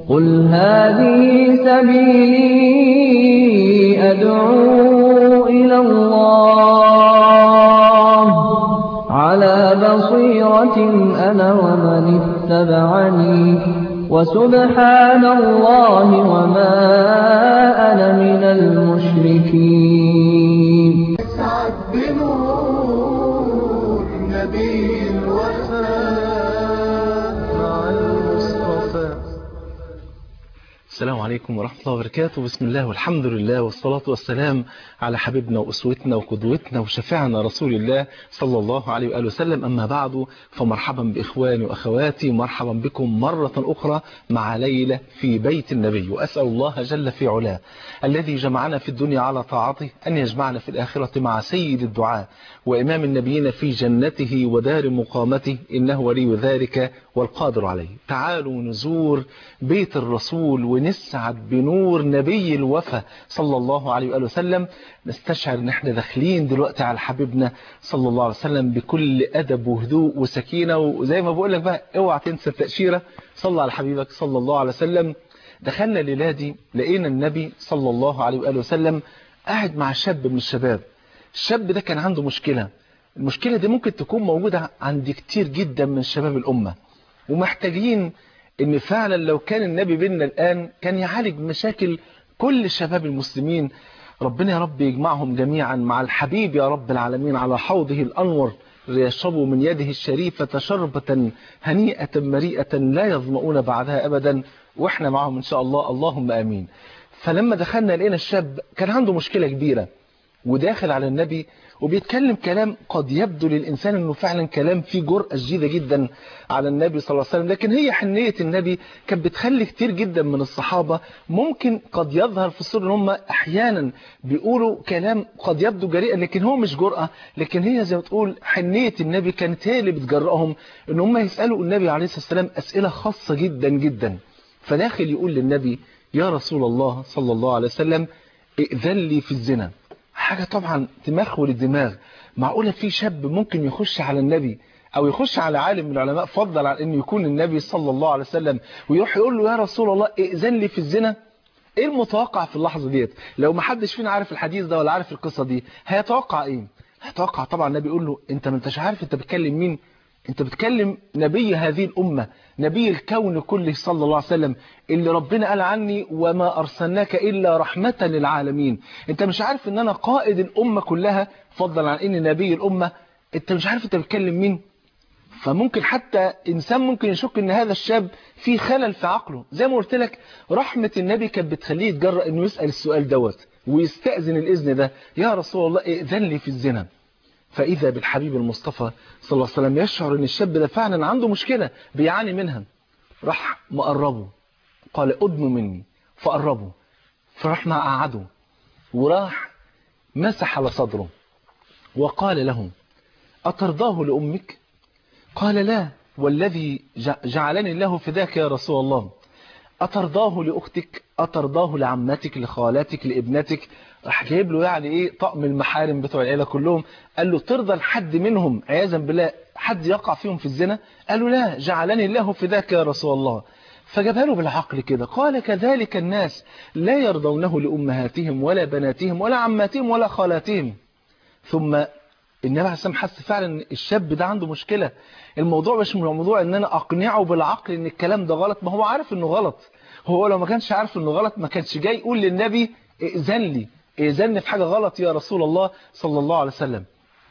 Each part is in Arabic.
قل هذه سبيلي أدعو إلى الله على بصيرة أنا ومن اتبعني وسبحان الله وما أنا من المشركين. اسعد بنور نبي الوفاء مع المصطفى. السلام عليكم ورحمة الله وبركاته. بسم الله والحمد لله والصلاة والسلام على حبيبنا وأسوتنا وقدوتنا وشفيعنا رسول الله صلى الله عليه وآله وسلم. أما بعد، فمرحبا بإخواني وأخواتي، مرحبا بكم مرة أخرى مع ليلة في بيت النبي. وأسأل الله جل في علاه الذي جمعنا في الدنيا على طاعته أن يجمعنا في الآخرة مع سيد الدعاء وإمام النبيين في جنته ودار مقامته، إنه ولي ذلك والقادر عليه. تعالوا نزور بيت الرسول ونسعد بنور نبي الوفا صلى الله عليه وآله وسلم. نستشعر ان احنا داخلين دلوقتي على حبيبنا صلى الله عليه وسلم بكل أدب وهدوء وسكينة. وزي ما بقول لك بقى، اوعى تنسى التأشيرة، صلى على حبيبك صلى الله عليه وسلم. دخلنا الليلة دي لقينا النبي صلى الله عليه وآله وسلم قاعد مع شاب من الشباب. الشاب ده كان عنده مشكلة. المشكلة دي ممكن تكون موجودة عند كتير جدا من شباب الأمة، ومحتاجين ان فعلا لو كان النبي بيننا الآن كان يعالج مشاكل كل شباب المسلمين. ربنا يا رب يجمعهم جميعا مع الحبيب يا رب العالمين على حوضه الأنور ليشربوا من يده الشريفة شربة هنيئة مريئة لا يظمؤون بعدها أبدا، وإحنا معهم إن شاء الله، اللهم آمين. فلما دخلنا لقينا الشاب كان عنده مشكلة كبيرة وداخل على النبي وبيتكلم كلام قد يبدو للإنسان أنه فعلا كلام فيه جرأة شديدة جدا على النبي صلى الله عليه وسلم، لكن هي حنية النبي كانت بتخلي كتير جدا من الصحابة ممكن قد يظهر في الصورة ان هم أحيانا بيقولوا كلام قد يبدو جريئا لكن هو مش جرأة، لكن هي زي ما تقول حنية النبي كانت هي اللي بتجرأهم ان هم يسألوا النبي عليه الصلاة والسلام أسئلة خاصة جدا جدا. فداخل يقول للنبي: يا رسول الله صلى الله عليه وسلم، ائذن لي في الزنا. حاجة طبعا تمخول الدماغ. معقولة في شاب ممكن يخش على النبي او يخش على عالم من العلماء، فضل عن انه يكون النبي صلى الله عليه وسلم، ويروح يقول له: يا رسول الله ائذن لي في الزنا؟ ايه المتوقع في اللحظة ديت؟ لو ما حدش فينا عارف الحديث ده ولا عارف القصة دي، هيتوقع ايه؟ هيتوقع طبعا النبي يقول له: انت ما انتش عارف انت بتكلم مين؟ انت بتكلم نبي هذه الأمة، نبي الكون كله صلى الله عليه وسلم، اللي ربنا قال عني: وما أرسلناك إلا رحمة للعالمين. انت مش عارف ان انا قائد الأمة كلها، فضلا عن اني نبي الأمة؟ انت مش عارف انت بتكلم مين؟ فممكن حتى إنسان ممكن يشك ان هذا الشاب في خلل في عقله. زي ما قلت لك، رحمة النبي كانت بتخليه يتجرأ انه يسأل السؤال دوت ويستأذن الإذن ده: يا رسول الله ائذن لي في الزنا. فإذا بالحبيب المصطفى صلى الله عليه وسلم يشعر ان الشاب ده فعلا عنده مشكلة بيعاني منها. راح مقربه، قال: أدنوا مني. فقربه، فراح قعده وراح مسح على صدره وقال له: أترضاه لأمك؟ قال: لا، والذي جعلني الله فداك يا رسول الله. أترضاه لأختك؟ أترضاه لعمتك، لخالاتك، لابنتك؟ راح جايب له يعني ايه طقم المحارم بتوع العيله كلهم. قال له: ترضى لحد منهم عياذا بالله حد يقع فيهم في الزنا؟ قال له: لا، جعلني الله فداك يا رسول الله. فجابها له بالعقل كده. قال: كذلك الناس لا يرضونه لأمهاتهم ولا بناتهم ولا عماتهم ولا خالاتهم. ثم النبي عليه الصلاة والسلام حس فعلا ان الشاب ده عنده مشكلة. الموضوع مش موضوع ان انا اقنعه بالعقل ان الكلام ده غلط، ما هو عارف انه غلط. هو لو ما كانش عارف انه غلط ما كانش جاي يقول للنبي: ائذن لي، ائذن في حاجة غلط يا رسول الله صلى الله عليه وسلم.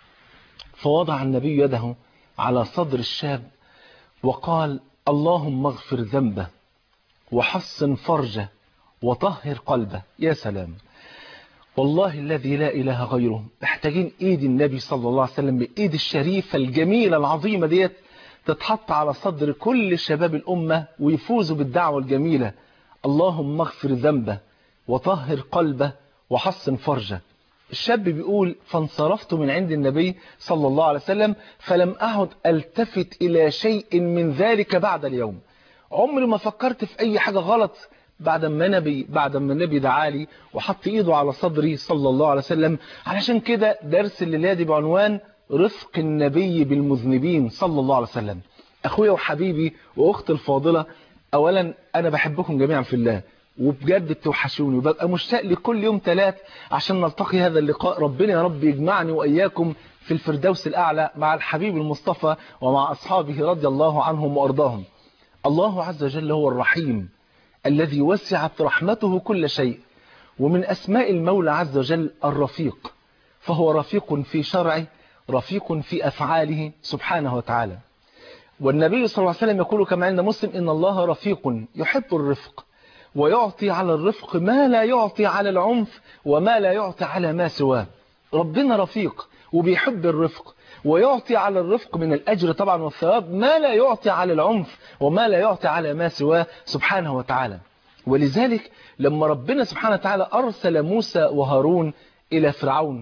فوضع النبي يده على صدر الشاب وقال: اللهم اغفر ذنبه وحصن فرجه وطهر قلبه. يا سلام، والله الذي لا إله غيره محتاجين إيد النبي صلى الله عليه وسلم، بإيد الشريفة الجميلة العظيمة ديت تتحط على صدر كل شباب الأمة ويفوزوا بالدعوة الجميلة: اللهم اغفر ذنبه وطهر قلبه وحصن فرجه. الشاب بيقول: فانصرفت من عند النبي صلى الله عليه وسلم فلم أعد ألتفت إلى شيء من ذلك بعد اليوم. عمري ما فكرت في أي حاجة غلط بعد ما النبي دعالي وحط ايده على صدري صلى الله عليه وسلم. علشان كده درس الليلة دي بعنوان رفق النبي بالمذنبين صلى الله عليه وسلم. اخويا وحبيبي واختي الفاضلة، اولا انا بحبكم جميعا في الله، وبجد بتوحشوني، وببقى مشتاق لكل يوم 3 عشان نلتقي هذا اللقاء. ربنا يا رب يجمعني وإياكم في الفردوس الأعلى مع الحبيب المصطفى ومع أصحابه رضي الله عنهم وأرضاهم. الله عز وجل هو الرحيم الذي وسعت رحمته كل شيء، ومن أسماء المولى عز وجل الرفيق، فهو رفيق في شرعه، رفيق في أفعاله سبحانه وتعالى. والنبي صلى الله عليه وسلم يقول كما عند مسلم إن الله رفيق يحب الرفق، ويعطي على الرفق ما لا يعطي على العنف وما لا يعطي على ما سواه. ربنا رفيق وبيحب الرفق، ويعطي على الرفق من الأجر طبعا والثواب ما لا يعطي على العنف وما لا يعطي على ما سواه سبحانه وتعالى. ولذلك لما ربنا سبحانه وتعالى أرسل موسى وهارون إلى فرعون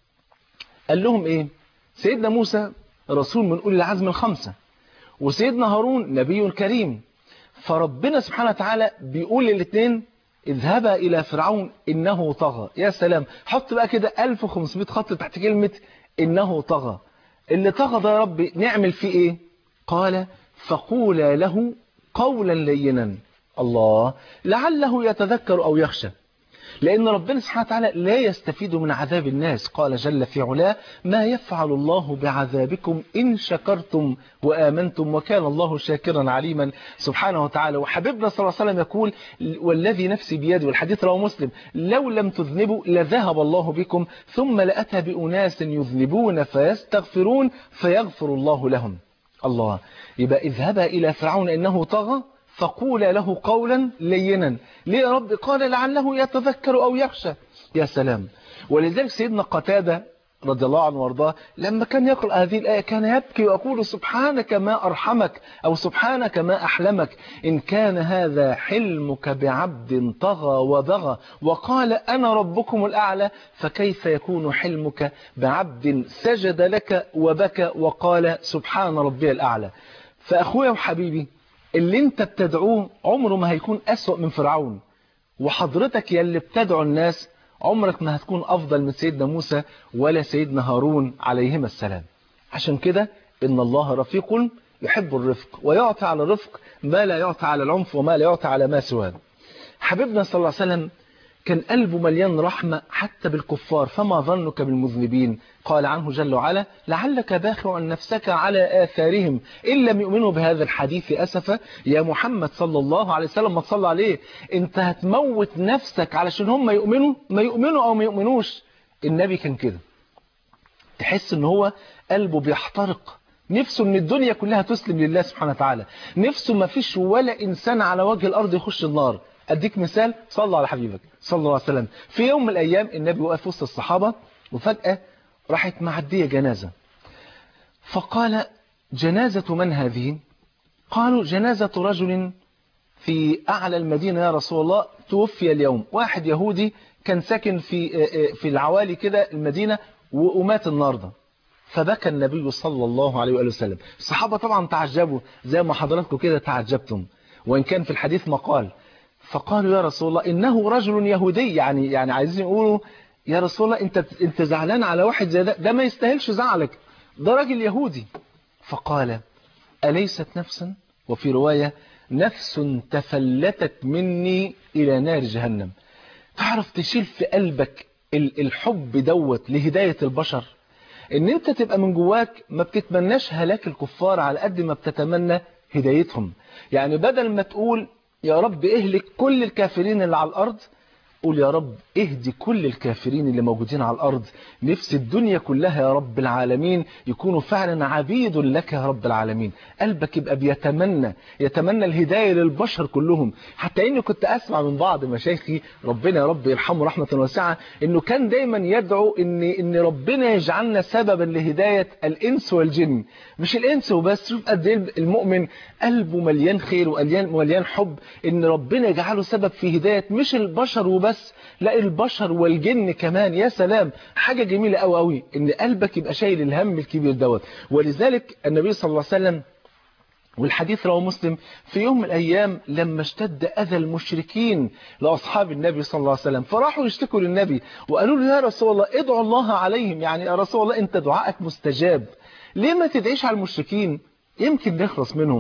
قال لهم إيه؟ سيدنا موسى رسول من أولي العزم الخمسة، وسيدنا هارون نبي كريم. فربنا سبحانه وتعالى بيقول للاثنين اذهبا إلى فرعون إنه طغى. يا سلام، حط بقى كده 1500 خط تحت كلمة إنه طغى. اللي طغى ده يا رب نعمل فيه إيه؟ قال فقولا له قولا لينا، الله، لعله يتذكر أو يخشى. لأن ربنا سبحانه وتعالى لا يستفيد من عذاب الناس. قال جل في علاه ما يفعل الله بعذابكم إن شكرتم وآمنتم وكان الله شاكرا عليما سبحانه وتعالى. وحبيبنا صلى الله عليه وسلم يقول والذي نفسي بيده، والحديث رواه مسلم، لو لم تذنبوا لذهب الله بكم ثم لأتى بأناس يذنبون فيستغفرون فيغفر الله لهم. الله، يبقى اذهبا إلى فرعون إنه طغى فقولا له قولا لينا. ليه يا رب؟ قال لعله يتذكر أو يخشى. يا سلام. ولذلك سيدنا قتادة رضي الله عنه وارضاه لما كان يقرأ هذه الآية كان يبكي ويقول سبحانك ما أرحمك أو سبحانك ما أحلمك إن كان هذا حلمك بعبد طغى وبغى وقال أنا ربكم الأعلى فكيف يكون حلمك بعبد سجد لك وبكى وقال سبحان ربي الأعلى. فأخويا وحبيبي اللي انت بتدعوه عمره ما هيكون أسوأ من فرعون، وحضرتك يلي بتدعو الناس عمرك ما هتكون أفضل من سيدنا موسى ولا سيدنا هارون عليهما السلام. عشان كده إن الله رفيق يحب الرفق ويعطي على الرفق ما لا يعطي على العنف وما لا يعطي على ما سواه. حبيبنا صلى الله عليه وسلم كان قلبه مليان رحمة حتى بالكفار، فما ظنك بالمذنبين؟ قال عنه جل وعلا لعلك باخع نفسك على آثارهم إن لم يؤمنوا بهذا الحديث أسفا. يا محمد صلى الله عليه وسلم ما تصلى عليه، انت هتموت نفسك علشان هم ما يؤمنوا أو ما يؤمنوش. النبي كان كده، تحس ان هو قلبه بيحترق، نفسه ان الدنيا كلها تسلم لله سبحانه وتعالى، نفسه ما فيش ولا إنسان على وجه الأرض يخش النار. أديك مثال، صلى على حبيبك صلى الله عليه وسلم. في يوم من الأيام النبي وقف وسط الصحابة وفجأة راحت معدية جنازة، فقال جنازة من هذه؟ قالوا جنازة رجل في أعلى المدينة يا رسول الله توفي اليوم، واحد يهودي كان ساكن في العوالي كده المدينة ومات النهارده. فبكى النبي صلى الله عليه وآله وسلم. الصحابة طبعا تعجبوا زي ما حضراتكم كده تعجبتم، وإن كان في الحديث مقال. فقالوا يا رسول الله إنه رجل يهودي، يعني عايزين يقولوا يا رسول الله انت زعلان على واحد زي ده ما يستاهلش زعلك، ده راجل يهودي. فقال أليست نفسا، وفي رواية نفس تفلتت مني إلى نار جهنم. تعرف تشيل في قلبك الحب دوت لهداية البشر، ان انت تبقى من جواك ما بتتمناش هلاك الكفار على قد ما بتتمنى هدايتهم. يعني بدل ما تقول يا رب اهلك كل الكافرين اللي على الأرض، قول يا رب اهدي كل الكافرين اللي موجودين على الأرض. نفس الدنيا كلها يا رب العالمين يكونوا فعلا عبيد لك يا رب العالمين. قلبك يبقى يتمنى الهداية للبشر كلهم. حتى اني كنت اسمع من بعض مشايخي ربنا يا رب يرحمه رحمة واسعة انه كان دايما يدعو ان ربنا يجعلنا سببا لهداية الانس والجن. مش الانس وبس، شوف قد ايه المؤمن قلبه مليان خير ومليان حب، ان ربنا يجعله سبب في هداية مش البشر وبس، لا البشر والجن كمان. يا سلام، حاجة جميلة قوي قوي ان قلبك يبقى شايل الهم الكبير دوت. ولذلك النبي صلى الله عليه وسلم والحديث رواه مسلم في يوم من الأيام لما اشتد أذى المشركين لأصحاب النبي صلى الله عليه وسلم، فراحوا يشتكوا للنبي وقالوا له يا رسول الله ادعوا الله عليهم، يعني يا رسول الله انت دعائك مستجاب، ليه ما تدعيش على المشركين يمكن نخلص منهم؟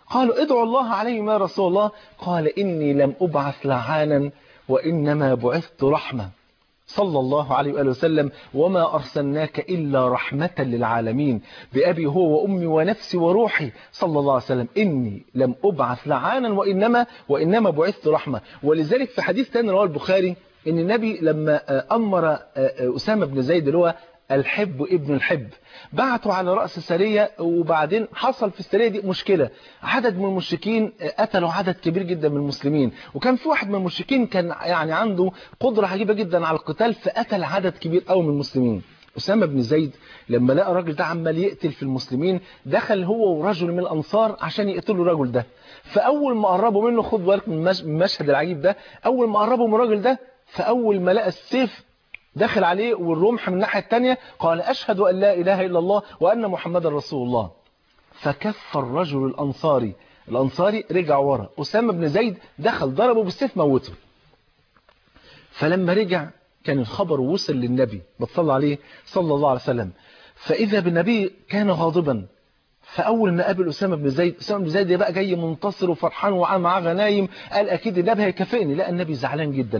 قالوا ادعوا الله عليهم يا رسول الله. قال إني لم أبعث لعانا وإنما بعثت رحمة صلى الله عليه وآله وسلم، وما أرسلناك إلا رحمة للعالمين، بأبي هو وأمي ونفسي وروحي صلى الله عليه وسلم، إني لم أبعث لعانا وإنما بعثت رحمة. ولذلك في حديث ثاني رواه البخاري إن النبي لما أمر أسامة بن زيد اللي هو الحب ابن الحب، بعتوا على رأس سرية، وبعدين حصل في السرية دي مشكلة، عدد من المشركين قتلوا عدد كبير جدا من المسلمين، وكان في واحد من المشركين كان يعني عنده قدرة عجيبة جدا على القتال، فقتل عدد كبير قوي من المسلمين. أسامة بن زيد لما لقى الراجل ده عمال يقتل في المسلمين، دخل هو ورجل من الأنصار عشان يقتلوا الراجل ده. فأول ما قربوا منه، خد بالك من المشهد العجيب ده، أول ما قربوا من الراجل ده، فأول ما لقى السيف دخل عليه والرمح من الناحية الثانية، قال أشهد أن لا إله إلا الله وأن محمد رسول الله. فكف الرجل الأنصاري رجع ورا، أسامة بن زيد دخل ضربه بالسيف موته. فلما رجع كان الخبر وصل للنبي بتصلى عليه صلى الله عليه وسلم، فإذا بالنبي كان غاضبا. فأول ما قابل أسامة بن زيد بقى جاي منتصر وفرحان ومعاه غنايم، قال أكيد النبي هيكافئني. لا، النبي زعلان جدا.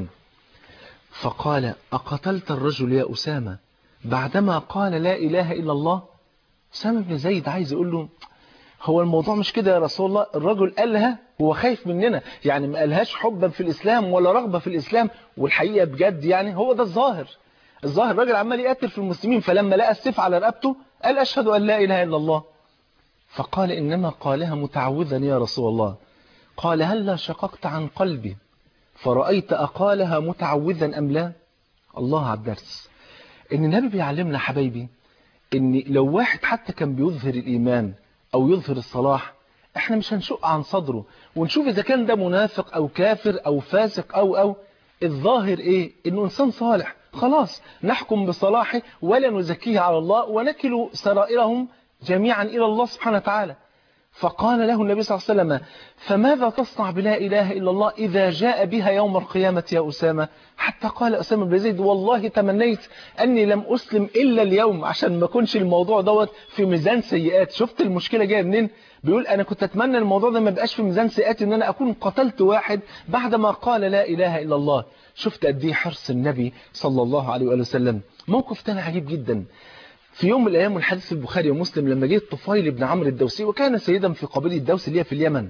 فقال أقتلت الرجل يا أسامة بعدما قال لا إله إلا الله؟ أسامة بن زيد عايز يقول له هو الموضوع مش كده يا رسول الله، الرجل قالها هو خايف مننا، يعني ما قالهاش حبا في الإسلام ولا رغبة في الإسلام، والحقيقة بجد يعني هو ده الظاهر الراجل عمال يقتل في المسلمين، فلما لقى السيف على رقبته قال أشهد أن لا إله إلا الله. فقال إنما قالها متعوذا يا رسول الله. قال هلا شققت عن قلبي فرأيت أقالها متعوذا أم لا؟ الله على الدرس. إن النبي بيعلمنا حبايبي إن لو واحد حتى كان بيظهر الإيمان أو يظهر الصلاح، إحنا مش هنشق عن صدره ونشوف إذا كان ده منافق أو كافر أو فاسق أو الظاهر إيه؟ إنه إنسان صالح، خلاص نحكم بصلاحه ولا نزكيه على الله، ونكل سرائرهم جميعا إلى الله سبحانه وتعالى. فقال له النبي صلى الله عليه وسلم فماذا تصنع بلا إله إلا الله إذا جاء بها يوم القيامة يا أسامة؟ حتى قال أسامة بن زيد والله تمنيت أني لم أسلم إلا اليوم عشان ما يكونش الموضوع دوت في ميزان سيئات. شفت المشكلة جاية منين؟ بيقول أنا كنت أتمنى الموضوع ده ما بقاش في ميزان سيئات، إن أنا أكون قتلت واحد بعدما قال لا إله إلا الله. شفت قد إيه حرص النبي صلى الله عليه وآله وسلم. موقف تاني عجيب جدا، في يوم من الأيام والحديث في البخاري ومسلم، لما جه الطفيل بن عمرو الدوسي، وكان سيدا في قبيلة الدوس اللي هي في اليمن،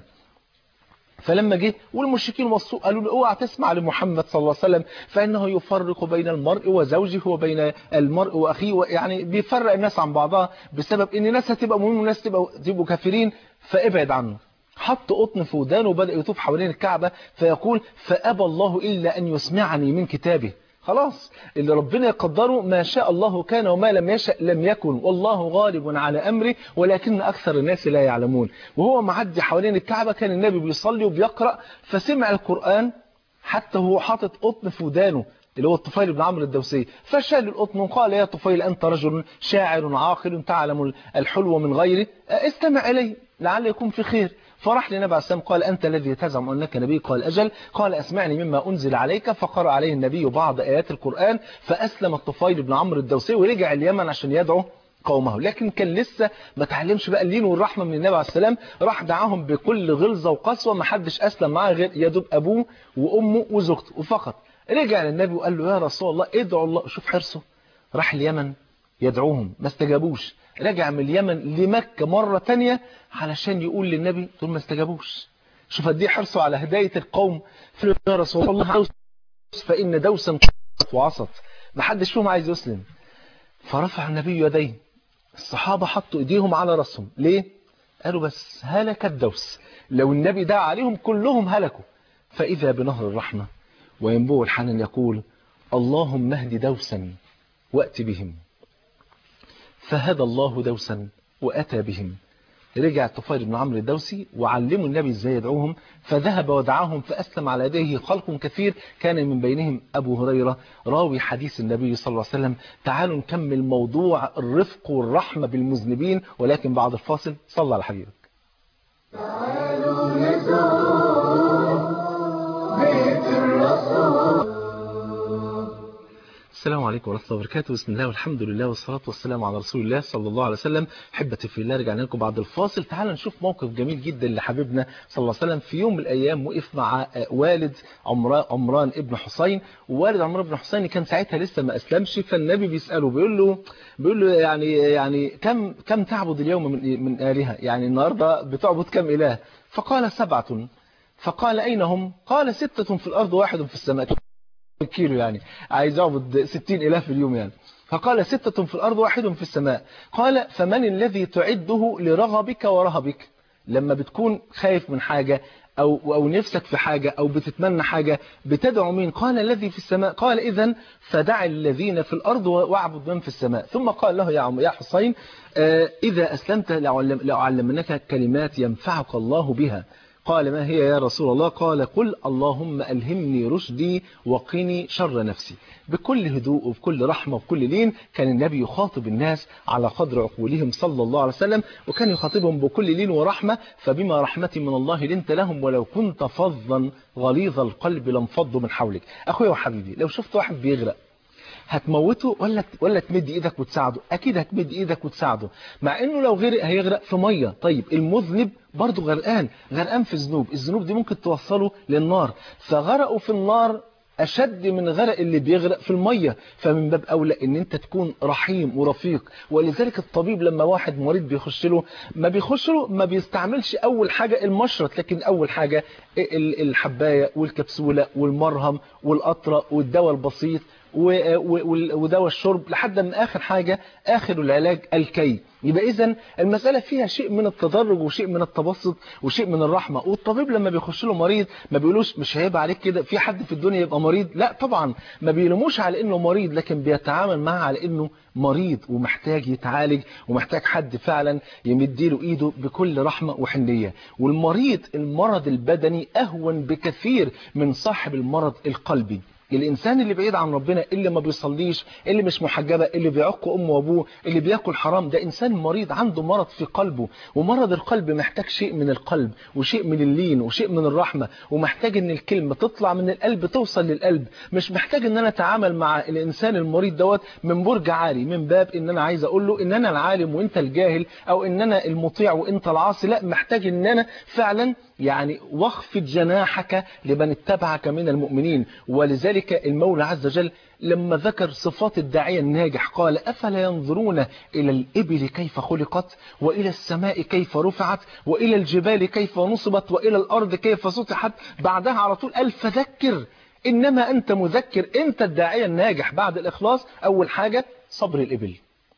فلما جه والمشركين وصوا قالوا له اوعى تسمع لمحمد صلى الله عليه وسلم فإنه يفرق بين المرء وزوجه وبين المرء وأخيه، يعني بيفرق الناس عن بعضها بسبب إن ناس هتبقى مؤمنين وناس تبقوا كافرين، فابعد عنه. حط قطن في ودانه وبدأ يطوف حوالين الكعبة فيقول فأبى الله إلا أن يسمعني من كتابه. خلاص اللي ربنا يقدره ما شاء الله كان وما لم يشأ لم يكن، والله غالب على أمره ولكن أكثر الناس لا يعلمون. وهو معدي حوالين الكعبة كان النبي بيصلي وبيقرأ، فسمع القرآن حتى هو حاطط قطن في ودانه اللي هو الطفيل بن عمرو الدوسي، فشال القطن وقال يا طفيل أنت رجل شاعر عاقل تعلم الحلو من غيره، استمع إلي لعل يكون في خير. فراح للنبي عليه السلام قال أنت الذي تزعم أنك نبي؟ قال أجل. قال أسمعني مما أنزل عليك. فقرأ عليه النبي بعض آيات القرآن، فأسلم الطفيل بن عمرو الدوسي ورجع اليمن عشان يدعو قومه. لكن كان لسه ما تعلمش بقى اللين والرحمة من النبي عليه السلام، راح دعاهم بكل غلظة وقسوة، ما حدش أسلم معاه غير يدوب أبوه وأمه وزوجته وفقط. رجع للنبي وقال له يا رسول الله ادعو الله. شوف حرصه، راح اليمن يدعوهم ما استجابوش، رجع من اليمن لمكة مرة تانية علشان يقول للنبي دول ما استجابوش. شوف قد ايه حرصه على هداية القوم. فقال يا رسول الله دوس فإن دوسا وعصت، ما حدش فيهم عايز يسلم. فرفع النبي يديه، الصحابة حطوا ايديهم على رأسهم. ليه؟ قالوا بس هلك الدوس، لو النبي دعا عليهم كلهم هلكوا. فإذا بنهر الرحمة وينبوع الحنان يقول اللهم اهد دوسا وأت بهم. فهدى الله دوسا وأتى بهم. رجع الطفيل بن عمرو الدوسي وعلموا النبي ازاي يدعوهم، فذهب ودعاهم فأسلم على يديه خلق كثير، كان من بينهم أبو هريرة راوي حديث النبي صلى الله عليه وسلم. تعالوا نكمل موضوع الرفق والرحمة بالمذنبين، ولكن بعد الفاصل. صلى على حبيبك. تعالوا نزور بيت الرسول. السلام عليكم ورحمة الله وبركاته. بسم الله والحمد لله والصلاة والسلام على رسول الله صلى الله عليه وسلم. حبتي في الله، رجعنا لكم بعد الفاصل. تعالوا نشوف موقف جميل جدا لحبيبنا صلى الله عليه وسلم. في يوم من الأيام وقف مع والد عمران ابن حسين، ووالد عمران ابن حسين كان ساعتها لسه ما أسلمش. فالنبي بيسأله بيقول له يعني كم تعبد اليوم من آلهة، يعني النهاردة بتعبد كم إله؟ فقال 7. فقال أين هم؟ قال 6 في الأرض و1 في السماء. كيلو يعني عايز يعبد 60 إله في اليوم يعني. فقال 6 في الأرض و1 في السماء. قال فمن الذي تعده لرغبك ورهبك؟ لما بتكون خايف من حاجة أو نفسك في حاجة أو بتتمنى حاجة بتدعو مين؟ قال الذي في السماء. قال إذن فدع الذين في الأرض واعبد من في السماء. ثم قال له يا حسين إذا أسلمت لأعلمنك كلمات ينفعك الله بها. قال ما هي يا رسول الله؟ قال قل اللهم ألهمني رشدي وقني شر نفسي. بكل هدوء وبكل رحمة وبكل لين كان النبي يخاطب الناس على قدر عقولهم صلى الله عليه وسلم، وكان يخاطبهم بكل لين ورحمة. فبما رحمة من الله لنت لهم ولو كنت فظا غليظ القلب لانفضوا من حولك. أخويا وحبيبي، لو شفت واحد بيغرق هتموته ولا تمد ايدك وتساعده؟ اكيد هتمد ايدك وتساعده، مع انه لو غرق هيغرق في ميه. طيب المذنب برضه غرقان في الذنوب دي ممكن توصله للنار، فغرقوا في النار أشد من غرق اللي بيغرق في المية. فمن باب أولى إن أنت تكون رحيم ورفيق. ولذلك الطبيب لما واحد مريض بيخش له ما بيستعملش أول حاجة المشرط، لكن أول حاجة الحباية والكبسولة والمرهم والقطرة والدواء البسيط ودواء الشرب لحد من آخر حاجة آخر العلاج الكي. يبقى إذن المسألة فيها شيء من التدرج وشيء من التبسط وشيء من الرحمة. والطبيب لما بيخش له مريض ما بيقولوش مش هيبقى عليك كده، في حد في الدنيا يبقى مريض؟ لا طبعا، ما بيلوموش على إنه مريض، لكن بيتعامل معه على إنه مريض ومحتاج يتعالج ومحتاج حد فعلا يمديله إيده بكل رحمة وحنية. والمريض المرض البدني أهون بكثير من صاحب المرض القلبي. الإنسان اللي بعيد عن ربنا، اللي ما بيصليش، اللي مش محجبة، اللي بيعق أمه وأبوه، اللي بياكل حرام، ده إنسان مريض عنده مرض في قلبه. ومرض القلب محتاج شيء من القلب وشيء من اللين وشيء من الرحمة، ومحتاج إن الكلمة تطلع من القلب توصل للقلب. مش محتاج إن أنا أتعامل مع الإنسان المريض دوت من برج عالي، من باب إن أنا عايز أقول له إن أنا العالم وإنت الجاهل، أو إن أنا المطيع وإنت العاصي. لا، محتاج إن أنا فعلا يعني واخفض جناحك لمن اتبعك من المؤمنين. ولذلك المولى عز وجل لما ذكر صفات الداعية الناجح قال أفلا ينظرون إلى الإبل كيف خلقت، وإلى السماء كيف رفعت، وإلى الجبال كيف نصبت، وإلى الأرض كيف سطحت. بعدها على طول قال فذكر إنما أنت مذكر. أنت الداعية الناجح بعد الإخلاص. أول حاجة صبر الإبل،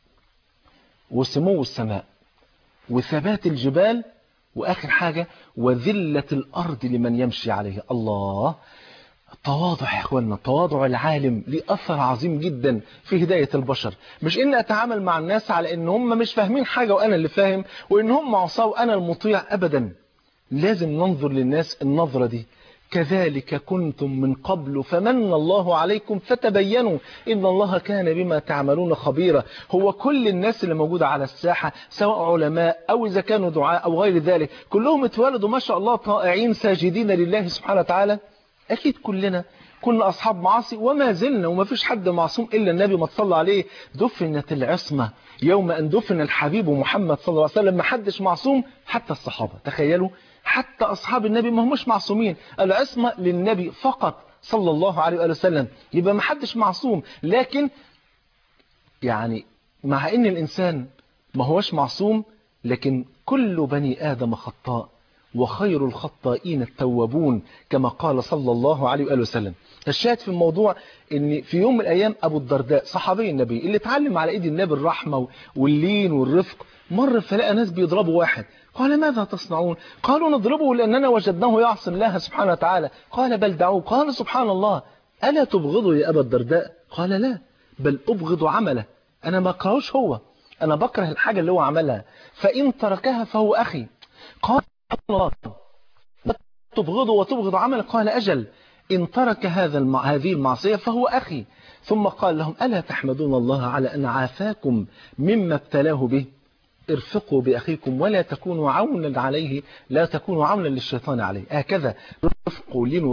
وسمو السماء، وثبات الجبال، وآخر حاجة وذلة الأرض لمن يمشي عليه. الله، التواضع يا اخوانا، تواضع العالم ليه أثر عظيم جدا في هداية البشر. مش إن أتعامل مع الناس على إن هم مش فاهمين حاجة وأنا اللي فاهم، وإن هم عصاه وأنا المطيع، أبدا. لازم ننظر للناس النظرة دي. كذلك كنتم من قبل فمن الله عليكم فتبينوا إن الله كان بما تعملون خبيرا. هو كل الناس اللي موجودة على الساحة سواء علماء أو إذا كانوا دعاء أو غير ذلك كلهم اتولدوا ما شاء الله طائعين ساجدين لله سبحانه وتعالى؟ أكيد كلنا كنا أصحاب معاصي وما زلنا، وما فيش حد معصوم إلا النبي ما تصلى عليه. دفنت العصمة يوم أن دفن الحبيب محمد صلى الله عليه وسلم. ما حدش معصوم حتى الصحابة، تخيلوا، حتى أصحاب النبي ما همش معصومين. العصمة للنبي فقط صلى الله عليه وآله وسلم. يبقى ما حدش معصوم. لكن يعني مع إن الإنسان ما هوش معصوم، لكن كل بني آدم خطاء وخير الخطائين التوابون كما قال صلى الله عليه وآله وسلم. الشاهد في الموضوع ان في يوم من الايام ابو الدرداء صحابي النبي اللي اتعلم على ايد النبي الرحمة واللين والرفق، مر فلقى ناس بيضربوا واحد. قال ماذا تصنعون؟ قالوا نضربه لاننا وجدناه يعصي الله سبحانه وتعالى. قال بل دعوه. قال سبحان الله الا تبغضه يا ابا الدرداء؟ قال لا، بل ابغض عمله. انا ما اكرهوش هو، انا بكره الحاجة اللي هو عملها، فان تركها فهو اخي. قال الله تبغضه وتبغض عمله؟ قال أجل، إن ترك هذه المعصية فهو أخي. ثم قال لهم ألا تحمدون الله على أن عافاكم مما ابتلاه به؟ ارفقوا بأخيكم ولا تكونوا عونا عليه، لا تكونوا عونا للشيطان عليه. هكذا الرفق واللين والرحمة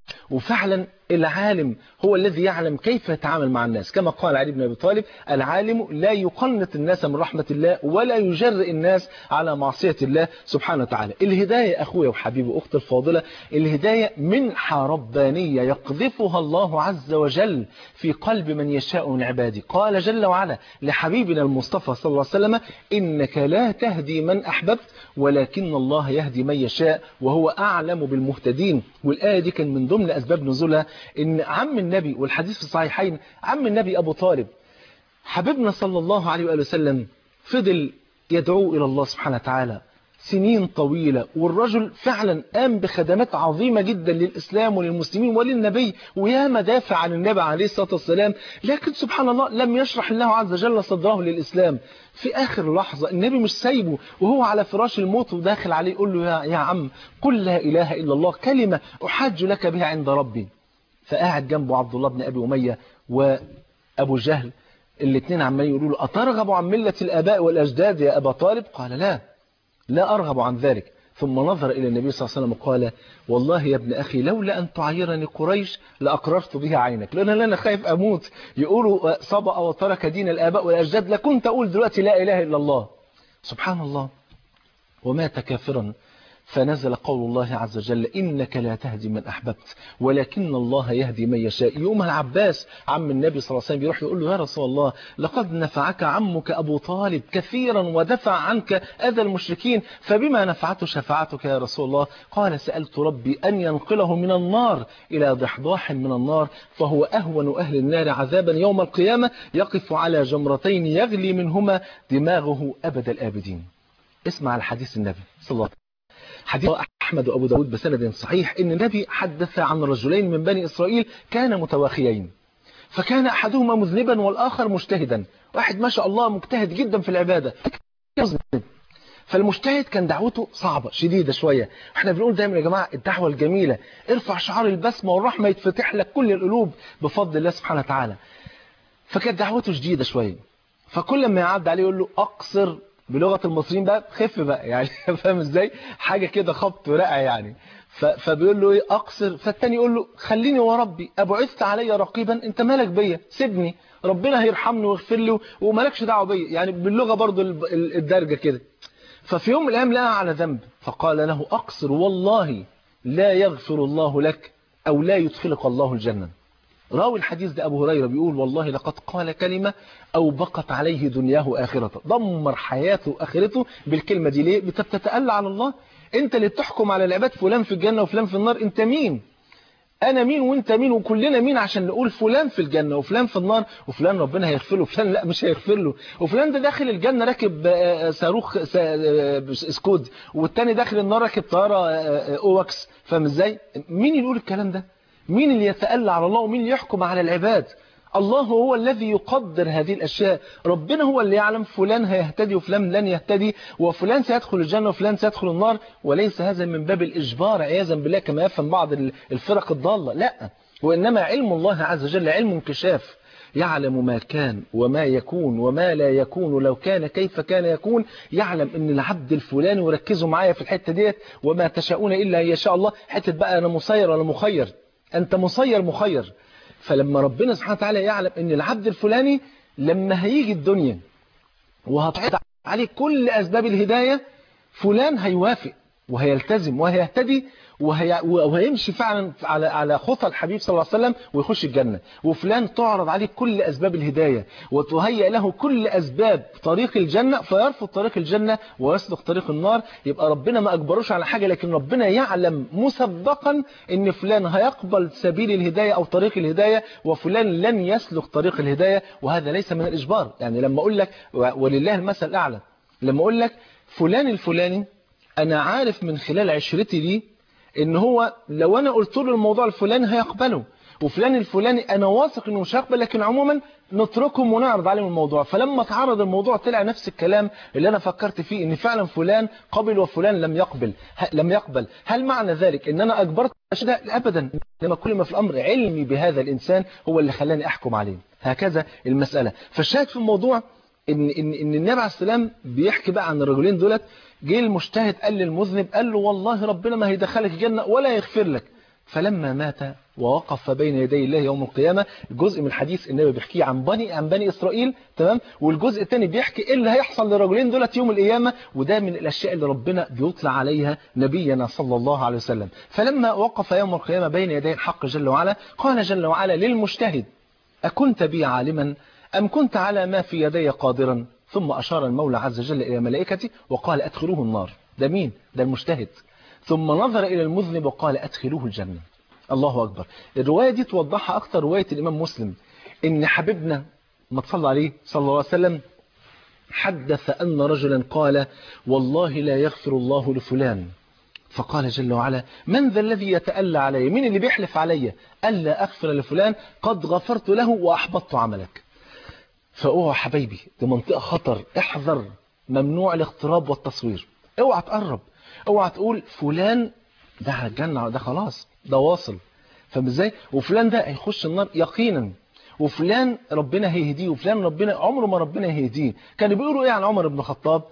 وفعلا العالم هو الذي يعلم كيف يتعامل مع الناس، كما قال علي بن أبي طالب: العالم لا يقنط الناس من رحمة الله ولا يجرئ الناس على معصية الله سبحانه وتعالى. الهداية أخويا وحبيبي وأختي الفاضلة، الهداية منحة ربانية يقذفها الله عز وجل في قلب من يشاء من عباده. قال جل وعلا لحبيبنا المصطفى صلى الله عليه وسلم: إنك لا تهدي من أحببت ولكن الله يهدي من يشاء وهو أعلم بالمهتدين. والآية دي كان من ضمن أسباب نزولها إن عم النبي، والحديث في الصحيحين، عم النبي أبو طالب حبيبنا صلى الله عليه وآله وسلم فضل يدعو إلى الله سبحانه وتعالى سنين طويلة، والرجل فعلا قام بخدمات عظيمة جدا للإسلام وللمسلمين وللنبي، ويا مدافع عن النبي عليه الصلاة والسلام، لكن سبحان الله لم يشرح الله عز وجل صدره للإسلام. في آخر لحظة النبي مش سايبه وهو على فراش الموت وداخل عليه يقول له: يا عم قل لا إله إلا الله كلمة أحاج لك بها عند ربي. فقاعد جنبه عبد الله بن أبي أمية وأبو جهل، الاثنين عمالين يقولوا له: أترغب عن ملة الآباء والأجداد يا أبا طالب؟ قال: لا أرغب عن ذلك. ثم نظر إلى النبي صلى الله عليه وسلم وقال: والله يا ابن أخي لولا أن تعيرني قريش لأقررت بها عينك، لأن أنا خايف أموت يقولوا صبأ وترك دين الآباء والأجداد، لكنت أقول دلوقتي لا إله إلا الله. سبحان الله. ومات كافرا، فنزل قول الله عز وجل: إنك لا تهدي من أحببت ولكن الله يهدي من يشاء. يومها العباس عم النبي صلى الله عليه وسلم يروح يقول له: يا رسول الله لقد نفعك عمك أبو طالب كثيرا ودفع عنك أذى المشركين، فبما نفعته شفاعتك يا رسول الله؟ قال: سألت ربي أن ينقله من النار إلى ضحضاح من النار، فهو أهون أهل النار عذابا يوم القيامة، يقف على جمرتين يغلي منهما دماغه أبد الآبدين. اسمع الحديث النبي صلى الله عليه وسلم، حديث أحمد وأبو داود بسند صحيح، إن النبي حدث عن رجلين من بني إسرائيل كانا متواخيين، فكان أحدهما مذنبا والآخر مجتهدا. واحد ما شاء الله مجتهد جدا في العبادة، فالمجتهد كان دعوته صعبة شديدة شوية. احنا بنقول دايما يا جماعة الدعوة الجميلة ارفع شعار البسمة والرحمة يتفتح لك كل القلوب بفضل الله سبحانه وتعالى. فكانت دعوته شديدة شوية، فكل ما يعد عليه يقول له: أقصر، بلغة المصريين بقى خف بقى يعني فاهم ازاي؟ حاجة كده خبط ورقة يعني. فبيقول له: ايه أقصر؟ فالتاني يقول له: خليني وربي أبعثت علي رقيبا، انت مالك بيا، سيبني، ربنا هيرحمني ويغفر له ومالكش دعوه بيا، يعني باللغة برضو الدارجة كده. ففي يوم من الأيام لقى على ذنب فقال له: أقصر، والله لا يغفر الله لك أو لا يدخلك الله الجنة. راوي الحديث ده أبو هريرة بيقول: والله لقد قال كلمة أو بقت عليه دنياه وآخرته، دمر حياته وآخرته بالكلمة دي. ليه؟ بتتألى على الله؟ أنت اللي بتحكم على العباد، فلان في الجنة وفلان في النار. أنت مين؟ أنا مين وأنت مين وكلنا مين عشان نقول فلان في الجنة وفلان في النار وفلان ربنا هيغفر له وفلان لا مش هيغفر له، وفلان ده داخل الجنة راكب صاروخ سكود والتاني داخل النار راكب طيارة أوكس. فاهم ازاي؟ مين يقول الكلام ده؟ مين اللي يتألى على الله ومين اللي يحكم على العباد؟ الله هو الذي يقدر هذه الأشياء. ربنا هو اللي يعلم فلان هيهتدي وفلان لن يهتدي، وفلان سيدخل الجنة وفلان سيدخل النار، وليس هذا من باب الإجبار عياذا بالله كما يفهم بعض الفرق الضالة، لا، وإنما علم الله عز وجل علم انكشاف، يعلم ما كان وما يكون وما لا يكون لو كان كيف كان يكون. يعلم ان العبد الفلاني، وركزوا معايا في الحتة ديت، وما تشاءون إلا يشاء الله. حتة بقى أنا مسير ولا مخير؟ أنت مسير مخير. فلما ربنا سبحانه وتعالى يعلم ان العبد الفلاني لما هيجي الدنيا وهتعرض عليه كل أسباب الهداية، فلان هيوافق وهيلتزم وهيهتدي وهيمشي فعلا على خطى الحبيب صلى الله عليه وسلم ويخش الجنة، وفلان تعرض عليه كل أسباب الهداية وتهيأ له كل أسباب طريق الجنة فيرفض طريق الجنة ويسلك طريق النار. يبقى ربنا ما أجبروش على حاجة، لكن ربنا يعلم مسبقا ان فلان هيقبل سبيل الهداية أو طريق الهداية وفلان لن يسلك طريق الهداية، وهذا ليس من الإجبار. يعني لما أقول لك، ولله المثل الأعلى، لما أقول لك فلان الفلاني أنا عارف من خلال عشرتي ليه ان هو لو انا قلت له الموضوع الفلاني هيقبله، وفلان الفلاني انا واثق انه مش هيقبل، لكن عموما نتركهم ونعرض عليهم الموضوع. فلما تعرض الموضوع طلع نفس الكلام اللي انا فكرت فيه، ان فعلا فلان قبل وفلان لم يقبل. هل معنى ذلك ان انا اجبرت اشياء؟ ابدا، لما كل ما في الامر علمي بهذا الانسان هو اللي خلاني احكم عليه. هكذا المسألة. فالشاهد في الموضوع ان النبي عليه السلام بيحكي بقى عن الرجلين دولت. جه المجتهد قال للمذنب، قال له: والله ربنا ما هيدخلك الجنة ولا يغفر لك. فلما مات ووقف بين يدي الله يوم القيامة، الجزء من الحديث النبي بيحكيه عن بني إسرائيل، تمام، والجزء الثاني بيحكي ايه اللي هيحصل للرجلين دولت يوم القيامة، وده من الأشياء اللي ربنا بيطلع عليها نبينا صلى الله عليه وسلم. فلما وقف يوم القيامة بين يدي الحق جل وعلا، قال جل وعلا للمجتهد: أكنت بي عالما أم كنت على ما في يدي قادرا؟ ثم أشار المولى عز وجل إلى ملائكته وقال: أدخلوه النار. ده مين؟ ده المجتهد. ثم نظر إلى المذنب وقال: أدخلوه الجنة. الله أكبر. الرواية دي توضحها أكتر رواية الإمام مسلم، إن حبيبنا ما تصلى عليه صلى الله عليه وسلم حدث أن رجلا قال: والله لا يغفر الله لفلان. فقال جل وعلا: من ذا الذي يتألى علي؟ مين اللي بيحلف علي ألا أغفر لفلان؟ قد غفرت له وأحبطت عملك. فأوعى حبايبي، دي منطقة خطر، احذر، ممنوع الاقتراب والتصوير. اوعى تقرب، اوعى تقول فلان ده على الجنة، ده خلاص ده واصل، فاهم ازاي؟ وفلان ده هيخش النار يقينا، وفلان ربنا هيهديه، وفلان ربنا عمره ما ربنا هيهديه. كانوا بيقولوا ايه عن عمر بن الخطاب؟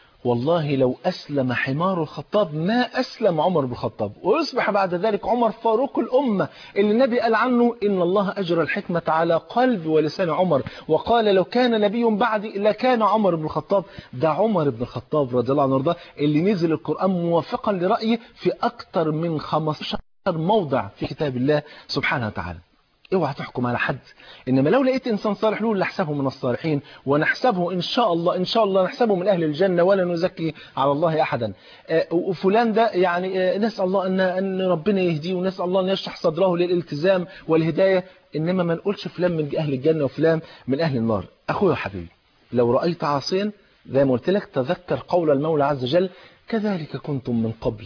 والله لو أسلم حمار الخطاب ما أسلم عمر بن الخطاب، ويصبح بعد ذلك عمر فاروق الأمة اللي النبي قال عنه: إن الله أجرى الحكمة على قلب ولسان عمر، وقال: لو كان نبي بعدي لكان عمر بن الخطاب. ده عمر بن الخطاب رضي الله عنه وارضاه اللي نزل القرآن موافقا لرأيه في أكثر من 15 موضع في كتاب الله سبحانه وتعالى. اوعى تحكم على حد، انما لو لقيت انسان صالح نقول نحسبه من الصالحين، ونحسبه ان شاء الله نحسبه من اهل الجنه، ولا نزكي على الله احدا. وفلان ده يعني نسال الله ان ربنا يهديه، ونسال الله ان يشرح صدره للالتزام والهدايه، انما ما نقولش فلان من اهل الجنه وفلان من اهل النار. اخويا وحبيبي، لو رايت عاصيا زي ما قلت لك تذكر قول المولى عز وجل: كذلك كنتم من قبل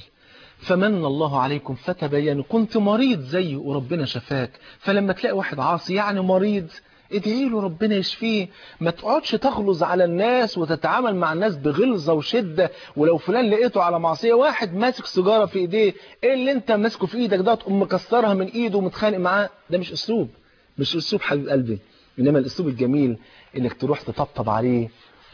فمن الله عليكم فتبينوا. كنت مريض زيه وربنا شفاك. فلما تلاقي واحد عاصي يعني مريض، ادعي له ربنا يشفيه. ما تقعدش تغلظ على الناس وتتعامل مع الناس بغلظة وشدة. ولو فلان لقيته على معصية، واحد ماسك سيجارة في ايديه، ايه اللي انت ماسكه في ايدك ده تقوم مكسرها من ايده ومتخانق معاه؟ ده مش اسلوب، مش اسلوب حبيب قلبي. انما الاسلوب الجميل انك تروح تطبطب عليه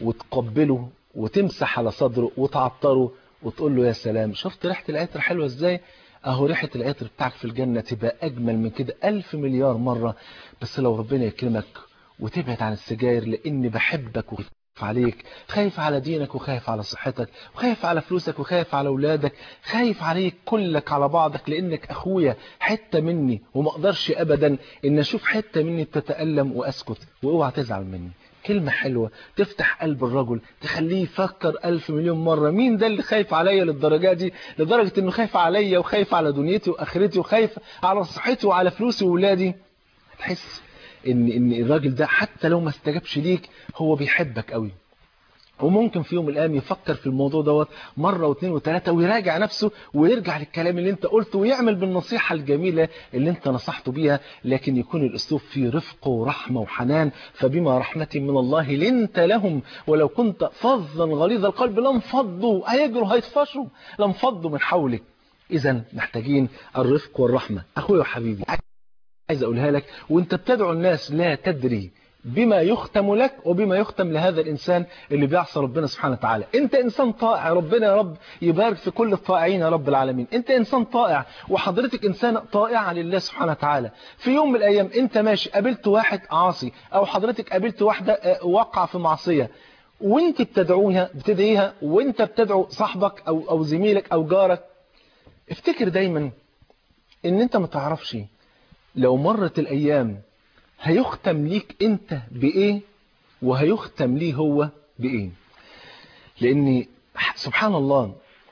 وتقبله وتمسح على صدره وتعطره وتقول له: يا سلام، شفت ريحة العطر حلوة ازاي؟ اهو ريحة العطر بتاعك في الجنة تبقى اجمل من كده 1000 مليار مرة، بس لو ربنا يكرمك وتبعد عن السجاير، لاني بحبك وخايف عليك، خايف على دينك وخايف على صحتك وخايف على فلوسك وخايف على اولادك، خايف عليك كلك على بعضك، لانك اخويا حتة مني، وما اقدرش ابدا ان اشوف حتة مني بتتألم واسكت. واوعى تزعل مني، كلمة حلوة تفتح قلب الرجل، تخليه يفكر 1000 مليون مرة مين ده اللي خايف عليا للدرجة دي، لدرجة انه خايف عليا وخايف على دنيتي واخرتي وخايف على صحتي وعلى فلوسي وولادي. هتحس ان الراجل ده حتى لو ما استجابش ليك هو بيحبك قوي، وممكن في يوم من الايام يفكر في الموضوع دوت مرة واثنين وثلاثة، ويراجع نفسه ويرجع للكلام اللي انت قلته، ويعمل بالنصيحة الجميلة اللي انت نصحته بيها، لكن يكون الاسلوب فيه رفق ورحمة وحنان. فبما رحمة من الله لنت لهم ولو كنت فظا غليظ القلب لانفضوا، هيجروا هيتفشوا لانفضوا من حولك. اذا محتاجين الرفق والرحمة. اخويا وحبيبي، عايز اقولها لك وانت بتدعو الناس، لا تدري بما يختم لك وبما يختم لهذا الإنسان اللي بيعصى ربنا سبحانه وتعالى. انت إنسان طائع، ربنا يا رب يبارك في كل الطائعين يا رب العالمين. انت إنسان طائع، وحضرتك إنسان طائعة لله سبحانه وتعالى. في يوم من الأيام انت ماشي قابلت واحد عاصي، أو حضرتك قابلت واحدة وقع في معصية، وانت بتدعيها وانت بتدعو صاحبك أو زميلك أو جارك، افتكر دايما ان انت ما تعرفش لو مرت الأيام هيختم ليك انت بايه وهيختم ليه هو بايه. لان سبحان الله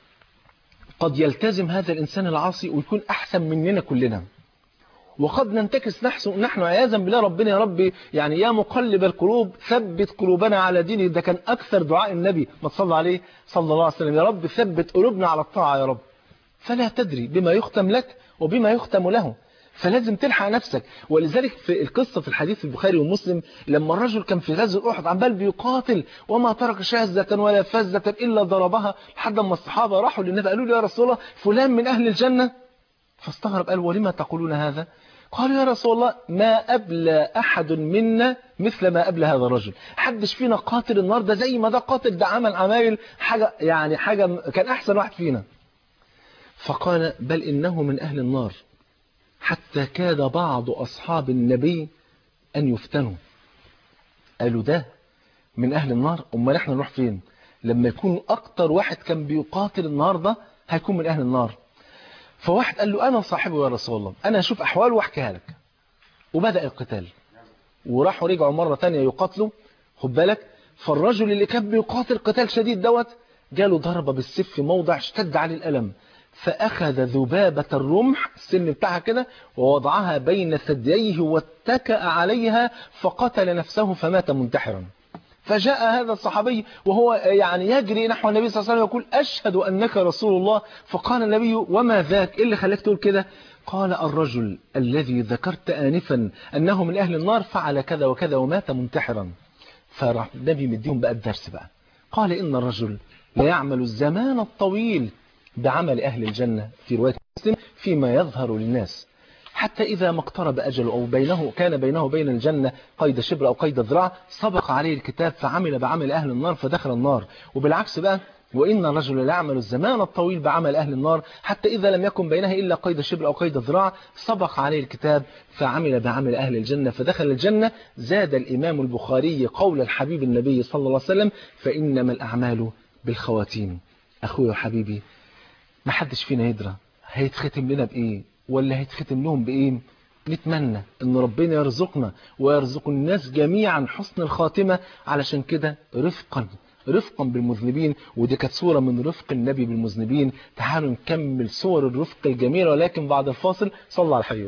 قد يلتزم هذا الانسان العاصي ويكون احسن مننا كلنا، وقد ننتكس نحن عياذا بالله. ربنا يا رب يعني يا مقلب القلوب ثبت قلوبنا على دينك، ده كان اكثر دعاء النبي ما تصلى عليه صلى الله عليه وسلم: يا رب ثبت قلوبنا على الطاعه يا رب. فلا تدري بما يختم لك وبما يختم له، فلازم تلحق نفسك. ولذلك في القصة في الحديث البخاري ومسلم، لما الرجل كان في غزوة أحد عمال بيقاتل وما ترك شاذة ولا فزة إلا ضربها، لحد ما الصحابة راحوا للنبي قالوا له: يا رسول الله فلان من أهل الجنة. فاستغرب قال: ولما تقولون هذا؟ قالوا: يا رسول الله ما أبلى أحد منا مثل ما أبلى هذا الرجل، حدش فينا قاتل النهارده زي ما ده قاتل، ده عمل عمايل حاجة يعني حاجة كان أحسن واحد فينا. فقال: بل إنه من أهل النار. حتى كاد بعض أصحاب النبي أن يفتنوا. قالوا ده من أهل النار، أمال إحنا نروح فين؟ لما يكون أكتر واحد كان بيقاتل النهاردة هيكون من أهل النار. فواحد قال له أنا صاحبه يا رسول الله، أنا أشوف أحواله وأحكيها لك. وبدأ القتال، وراحوا رجعوا مرة تانية يقاتلوا. خد بالك، فالرجل اللي كان بيقاتل قتال شديد دوت جاله ضربة بالسيف في موضع اشتد عليه الألم، فأخذ ذبابة الرمح السن بتاعها كده ووضعها بين ثدييه واتكأ عليها فقتل نفسه فمات منتحرا. فجاء هذا الصحابي وهو يعني يجري نحو النبي صلى الله عليه وسلم يقول أشهد أنك رسول الله. فقال النبي وما ذاك، إيه اللي خلاك تقول كده؟ قال الرجل الذي ذكرت آنفا أنه من أهل النار فعل كذا وكذا ومات منتحرا. فراح النبي مديهم بقى الدرس بقى، قال إن الرجل لا يعمل الزمان الطويل بعمل أهل الجنة في رواية مسلم فيما يظهر للناس، حتى إذا ما اقترب أجله أو كان بينه وبين الجنة قيد شبر أو قيد ذراع سبق عليه الكتاب فعمل بعمل أهل النار فدخل النار. وبالعكس بقى، وإن الرجل لا يعمل الزمان الطويل بعمل أهل النار حتى إذا لم يكن بينها إلا قيد شبر أو قيد ذراع سبق عليه الكتاب فعمل بعمل أهل الجنة فدخل الجنة. زاد الإمام البخاري قول الحبيب النبي صلى الله عليه وسلم فإنما الأعمال بالخواتيم. أخوي وحبيبي، ما حدش فينا يدرى هيتختم لنا بإيه ولا هيتختم لهم بإيه. نتمنى أن ربنا يرزقنا ويرزق الناس جميعا حسن الخاتمة. علشان كده رفقا بالمذنبين، ودي كانت صورة من رفق النبي بالمذنبين. تعالوا نكمل صور الرفق الجميلة، ولكن بعد الفاصل. صلى على حبيبك.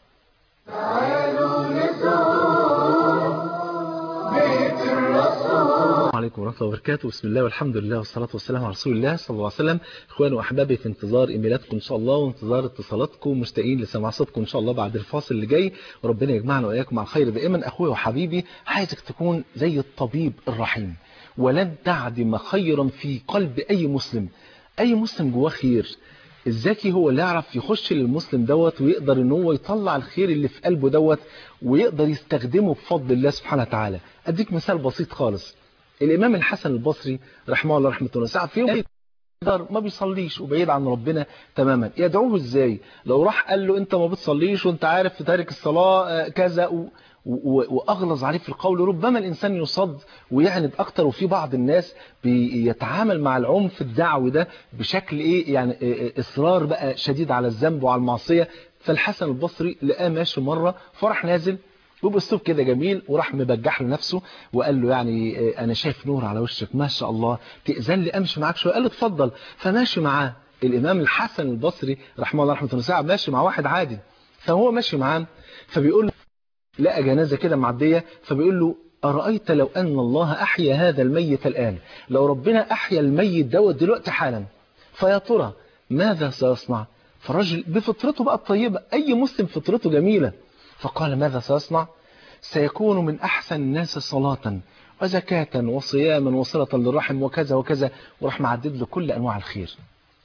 تعالوا نزور بيت الرسول. السلام عليكم ورحمة الله وبركاته. بسم الله والحمد لله والصلاة والسلام على رسول الله صلى الله عليه وسلم. اخواني واحبابي، في انتظار ايميلاتكم ان شاء الله وانتظار اتصالاتكم، مشتاقين لسماع صوتكم ان شاء الله بعد الفاصل اللي جاي، وربنا يجمعنا واياكم على الخير دائما. اخويا وحبيبي، عايزك تكون زي الطبيب الرحيم، ولن تعدم خيرا في قلب اي مسلم. اي مسلم جواه خير. الذكي هو اللي يعرف يخش للمسلم دوت ويقدر ان هو يطلع الخير اللي في قلبه دوت ويقدر يستخدمه بفضل الله سبحانه وتعالى. اديك مثال بسيط خالص. الإمام الحسن البصري رحمه الله رحمة الله في يوم ما بيصليش وبعيد عن ربنا تماما. يدعوه ازاي؟ لو راح قال له انت ما بتصليش وانت عارف في تارك الصلاة كذا واغلظ عليه في القول، ربما الانسان يصد ويعند اكتر. وفي بعض الناس بيتعامل مع العنف الدعوي ده بشكل يعني اصرار بقى شديد على الذنب وعلى المعصية. فالحسن البصري لقاه ماشي مرة فرح نازل وبأسلوب كده جميل وراح مبجح له نفسه وقال له يعني انا شايف نور على وشك ما شاء الله، تأذن لي امشي معاك شويه؟ قال له اتفضل. فماشي معاه الامام الحسن البصري رحمه الله رحمه الله ماشي مع واحد عادي. فهو ماشي معاه فبيقول له لقى جنازه كده معديه، فبيقول له ارايت لو ان الله احيا هذا الميت الان، لو ربنا احيا الميت دوت دلوقتي حالا، فيا ترى ماذا سيصنع؟ فالرجل بفطرته بقى الطيبه، اي مسلم فطرته جميله، فقال ماذا سيصنع؟ سيكون من أحسن الناس صلاة وزكاة وصياما وصلة للرحم وكذا وكذا، وراح معدد له كل أنواع الخير.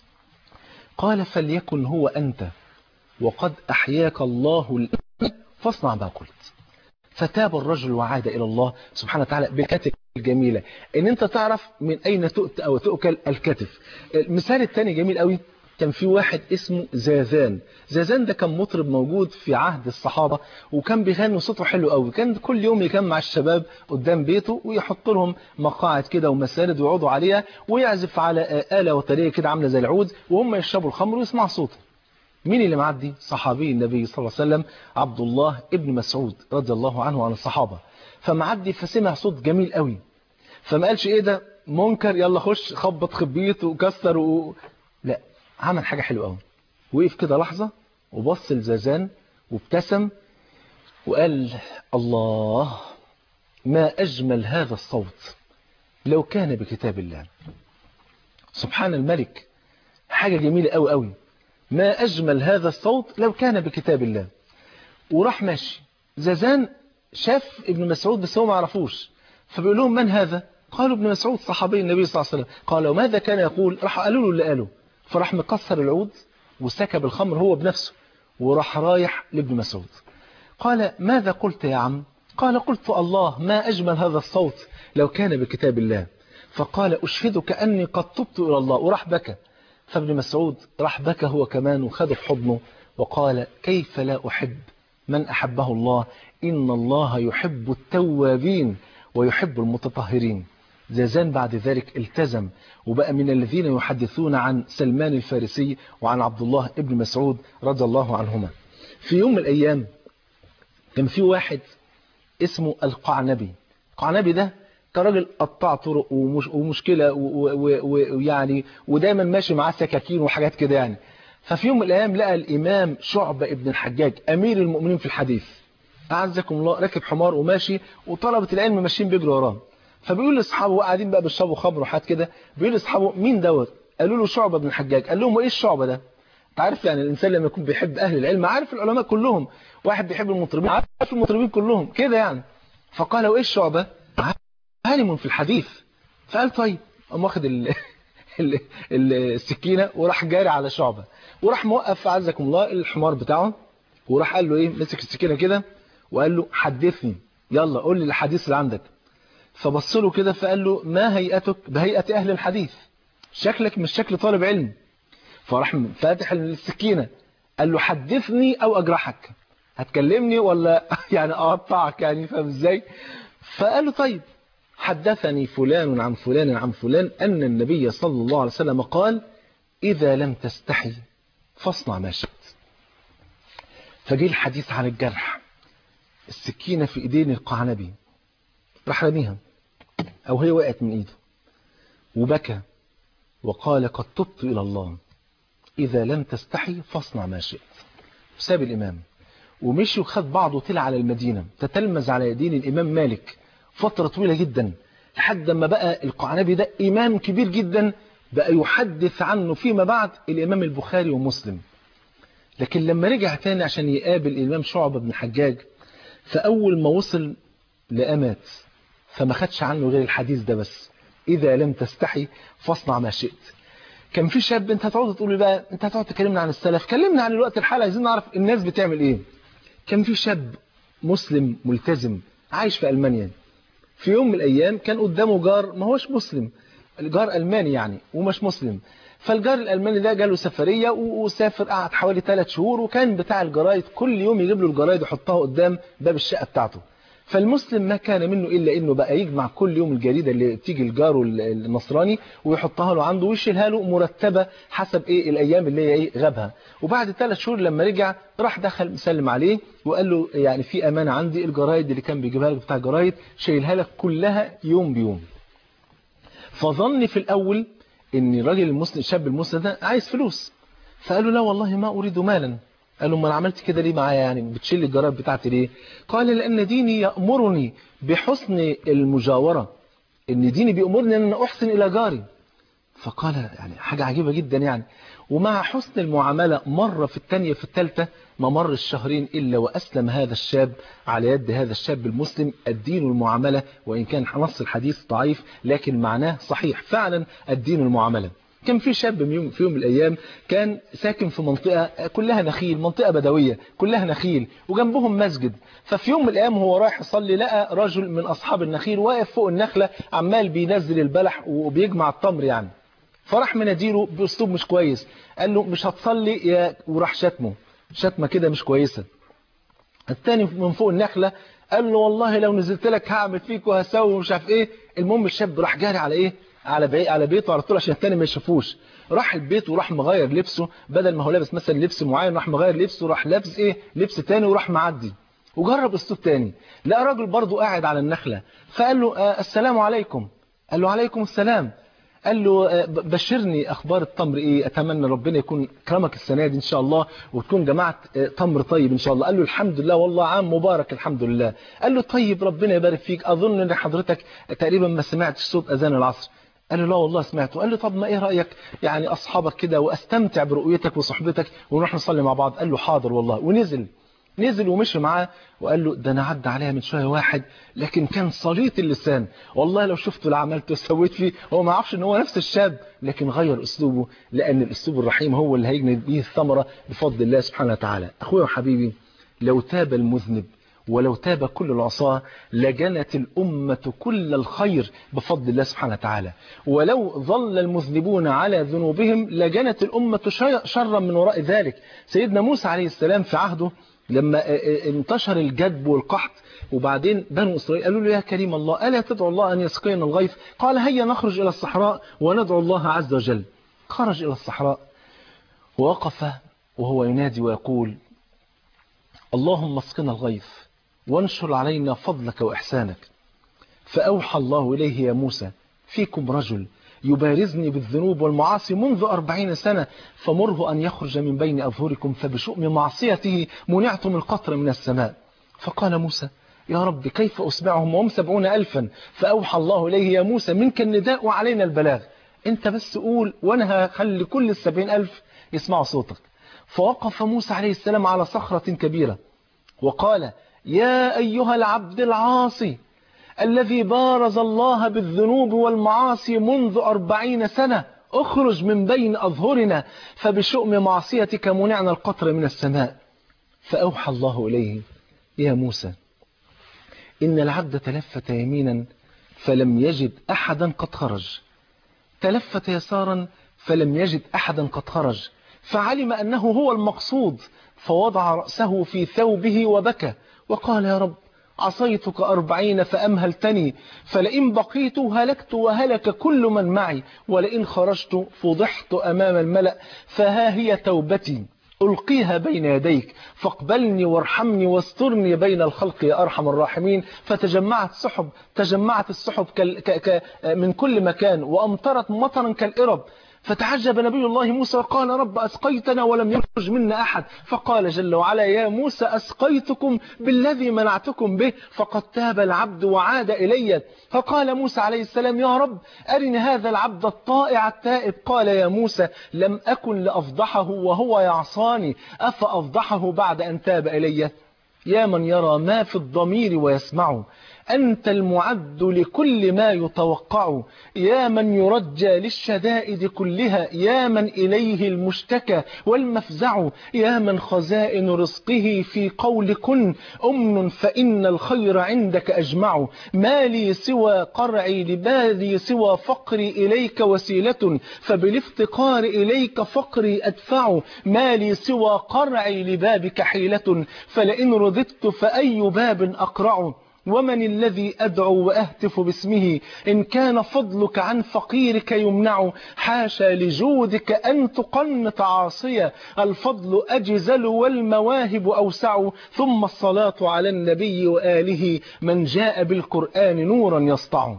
قال فليكن هو أنت وقد أحياك الله الآن فاصنع ما قلت. فتاب الرجل وعاد إلى الله سبحانه وتعالى بالكتف الجميلة. إن أنت تعرف من أين تؤتى أو تؤكل الكتف. المثال الثاني جميل قوي. كان في واحد اسمه زازان. زازان ده كان مطرب موجود في عهد الصحابة وكان بيغني صوته حلو قوي. كان كل يوم يجمع الشباب قدام بيته ويحط لهم مقاعد كده ومسارد ويقعدوا عليها ويعزف على آلة وترية كده عاملة زي العود وهم يشربوا الخمر ويسمعوا صوته. مين اللي معدي؟ صحابي النبي صلى الله عليه وسلم عبد الله ابن مسعود رضي الله عنه وعن الصحابة. فمعدي فسمع صوت جميل قوي، فما قالش ايه ده منكر يلا خش خبط خبيط وكسر لا، عمل حاجة حلوة قوي. وقف كده لحظة وبص لزازان وابتسم وقال الله ما أجمل هذا الصوت لو كان بكتاب الله. سبحان الملك، حاجة جميلة قوي قوي. ما أجمل هذا الصوت لو كان بكتاب الله. وراح ماشي. زازان شاف ابن مسعود بس هو ما عرفوش، فبيقول لهم من هذا؟ قالوا ابن مسعود صحابي النبي صلى الله عليه وسلم. قال وماذا كان يقول؟ راح قالوا له اللي قاله، فراح مكسر العود وسكب الخمر هو بنفسه وراح رايح لابن مسعود. قال ماذا قلت يا عم؟ قال قلت الله ما أجمل هذا الصوت لو كان بكتاب الله. فقال أشهدك أني قد تبت إلى الله، وراح بكى. فابن مسعود راح بكى هو كمان وخده في حضنه وقال كيف لا أحب من أحبه الله، إن الله يحب التوابين ويحب المتطهرين. زازان بعد ذلك التزم وبقى من الذين يحدثون عن سلمان الفارسي وعن عبد الله ابن مسعود رضي الله عنهما. في يوم من الأيام كان في واحد اسمه القعنبي. القعنبي ده كان راجل قطاع طرق ومشكلة ويعني ودايما ماشي معاه سكاكين وحاجات كده يعني. ففي يوم من الأيام لقى الإمام شعبة ابن الحجاج أمير المؤمنين في الحديث أعزكم الله راكب حمار وماشي، وطلبة العلم ماشيين بيجروا وراه. فبيقول لاصحابه قاعدين بقى بيشربوا خمر وحاجات كده، بيقول لاصحابه مين دوت؟ قالوا له شعبة بن الحجاج. قال لهم وايه الشعبة ده؟ انت عارف يعني الانسان لما يكون بيحب اهل العلم عارف العلماء كلهم، واحد بيحب المطربين عارف المطربين كلهم كده يعني. فقال وايه الشعبة؟ عالم في الحديث. فقال طيب، قام واخد السكينة وراح جاري على شعبة، وراح موقف عزكم الله الحمار بتاعه، وراح قال له ايه، مسك السكينة كده وقال له حدثني، يلا قول لي الحديث اللي عندك. فبص له كده فقال له ما هيئتك بهيئة أهل الحديث، شكلك مش شكل طالب علم. فراح فاتح السكينة قال له حدثني أو أجرحك، هتكلمني ولا يعني أقطعك يعني، فاهم ازاي؟ فقال له طيب، حدثني فلان عن فلان عن فلان أن النبي صلى الله عليه وسلم قال إذا لم تستحي فاصنع ما شئت. فجي الحديث عن الجرح، السكينة في إيدين القعنبي، راح رميها أو هي وقعت من إيده وبكى وقال قد تبت إلى الله إذا لم تستحي فاصنع ما شئت. ساب الإمام ومشي وخد بعضه وطلع على المدينة، تتلمذ على يدين الإمام مالك فترة طويلة جدا، لحد ما بقى القعنبي ده إمام كبير جدا بقى يحدث عنه فيما بعد الإمام البخاري ومسلم. لكن لما رجع تاني عشان يقابل الإمام شعبة بن الحجاج، فأول ما وصل لأمات، فما خدش عنه غير الحديث ده بس، إذا لم تستحي فاصنع ما شئت. كان في شاب، انت هتقعد تقول لي بقى انت هتقعد تكلمنا عن السلف، كلمنا عن الوقت الحالي، عايزين نعرف الناس بتعمل ايه. كان في شاب مسلم ملتزم عايش في ألمانيا. في يوم من الأيام كان قدامه جار ما هوش مسلم، الجار ألماني يعني ومش مسلم. فالجار الألماني ده جاله سفرية وسافر، قعد حوالي 3 شهور، وكان بتاع الجرايد كل يوم يجيب له الجرايد ويحطها قدام باب الشقة بتاعته. فالمسلم ما كان منه إلا إنه بقى يجمع كل يوم الجريدة اللي تيجي الجار النصراني ويحطها له عنده ويشيلها له مرتبة حسب إيه الأيام اللي هي إيه غابها. وبعد 3 شهور لما رجع راح دخل مسلم عليه وقال له يعني في أمانة عندي، الجرايد اللي كان بيجيبها لك بتاع الجرايد شايلها لك كلها يوم بيوم. فظن في الأول إن الراجل المسلم الشاب المسلم ده عايز فلوس، فقال له لا والله ما أريد مالا. قال له ما انا عملت كده ليه معايا يعني، بتشيل الجرايد بتاعتي ليه؟ قال لأن ديني يأمرني بحسن المجاورة، إن ديني بيأمرني أن أنا أحسن إلى جاري. فقال يعني حاجة عجيبة جدا يعني. ومع حسن المعاملة مرة في الثانية في الثالثة ما مر الشهرين إلا وأسلم هذا الشاب على يد هذا الشاب المسلم. الدين والمعاملة، وإن كان نص الحديث ضعيف لكن معناه صحيح فعلا، الدين والمعاملة. كان في شاب في يوم من الأيام كان ساكن في منطقة كلها نخيل، منطقة بدوية كلها نخيل وجنبهم مسجد. ففي يوم من الأيام هو رايح يصلي لقى رجل من أصحاب النخيل واقف فوق النخلة عمال بينزل البلح وبيجمع التمر يعني. فراح مناديله بأسلوب مش كويس، قال له مش هتصلي يا، وراح شتمة كده مش كويسة. الثاني من فوق النخلة قال له والله لو نزلت لك هعمل فيك وهسوي ومش عارف ايه. المهم الشاب راح جاري على ايه، على بيته على طول عشان الثاني ما يشوفوش. راح البيت وراح مغير لبسه، بدل ما هو لابس مثلا لبس معين راح مغير لبسه، راح لابس ايه لبس تاني وراح معدي وجرب اسلوب تاني. لقى راجل برضه قاعد على النخلة فقال له السلام عليكم. قال له عليكم السلام. قال له بشرني اخبار التمر ايه، اتمنى ربنا يكون كرمك السنه دي ان شاء الله وتكون جمعت تمر طيب ان شاء الله. قال له الحمد لله والله عام مبارك الحمد لله. قال له طيب ربنا يبارك فيك، اظن ان حضرتك تقريبا ما سمعتش صوت اذان العصر. قال له لا والله سمعته. قال له طب ما ايه رايك يعني اصحابك كده واستمتع برؤيتك وصحبتك ونروح نصلي مع بعض. قال له حاضر والله. ونزل ومشي معاه وقال له ده انا عدى عليها من شويه واحد لكن كان صليط اللسان، والله لو شفته اللي عملته وسويت فيه. هو ما عرفش ان هو نفس الشاب لكن غير اسلوبه، لان الاسلوب الرحيم هو اللي هيجني به الثمره بفضل الله سبحانه وتعالى. اخويا وحبيبي، لو تاب المذنب ولو تاب كل العصاة لجنت الأمة كل الخير بفضل الله سبحانه وتعالى. ولو ظل المذنبون على ذنوبهم لجنت الأمة شرا من وراء ذلك. سيدنا موسى عليه السلام في عهده لما انتشر الجدب والقحط، وبعدين بنو إسرائيل قالوا له يا كريم الله ألا تدعو الله أن يسقينا الغيث؟ قال هيا نخرج إلى الصحراء وندعو الله عز وجل. خرج إلى الصحراء ووقف وهو ينادي ويقول اللهم اسقنا الغيث وانشر علينا فضلك وإحسانك. فأوحى الله إليه يا موسى فيكم رجل يبارزني بالذنوب والمعاصي منذ 40 سنة فمره أن يخرج من بين أظهركم فبشؤم معصيته منعتم القطر من السماء. فقال موسى يا رب كيف أسمعهم وهم 70,000؟ فأوحى الله إليه يا موسى منك النداء وعلينا البلاغ، أنت بس قول وأنا هخلي كل 70,000 يسمعوا صوتك. فوقف موسى عليه السلام على صخرة كبيرة وقال يا أيها العبد العاصي الذي بارز الله بالذنوب والمعاصي منذ 40 سنة اخرج من بين أظهرنا فبشؤم معصيتك منعنا القطر من السماء. فأوحى الله إليه يا موسى إن العبد تلفت يمينا فلم يجد أحدا قد خرج، تلفت يسارا فلم يجد أحدا قد خرج، فعلم أنه هو المقصود فوضع رأسه في ثوبه وبكى وقال يا رب عصيتك 40 فأمهلتني، فلئن بقيت هلكت وهلك كل من معي، ولئن خرجت فضحت أمام الملأ، فها هي توبتي ألقيها بين يديك فاقبلني وارحمني واسترني بين الخلق يا أرحم الراحمين. تجمعت السحب من كل مكان وأمطرت مطرا كالإرب. فتعجب نبي الله موسى وقال رب أسقيتنا ولم يخرج منا أحد. فقال جل وعلا يا موسى أسقيتكم بالذي منعتكم به فقد تاب العبد وعاد إلي. فقال موسى عليه السلام يا رب أرني هذا العبد الطائع التائب. قال يا موسى لم أكن لأفضحه وهو يعصاني أفأفضحه بعد أن تاب إلي؟ يا من يرى ما في الضمير ويسمعه، أنت المعد لكل ما يتوقع، يا من يرجى للشدائد كلها، يا من إليه المشتكى والمفزع، يا من خزائن رزقه في قول كن أمن فإن الخير عندك أجمع. ما لي سوى قرعي لبالي سوى فقري إليك وسيلة فبالافتقار إليك فقري أدفع. ما لي سوى قرعي لبابك حيلة فلئن رددت فأي باب أقرع. ومن الذي أدعو وأهتف باسمه إن كان فضلك عن فقيرك يمنع. حاشا لجودك أن تقنط عاصية الفضل أجزل والمواهب أوسع. ثم الصلاة على النبي وآله من جاء بالقرآن نورا يسطع.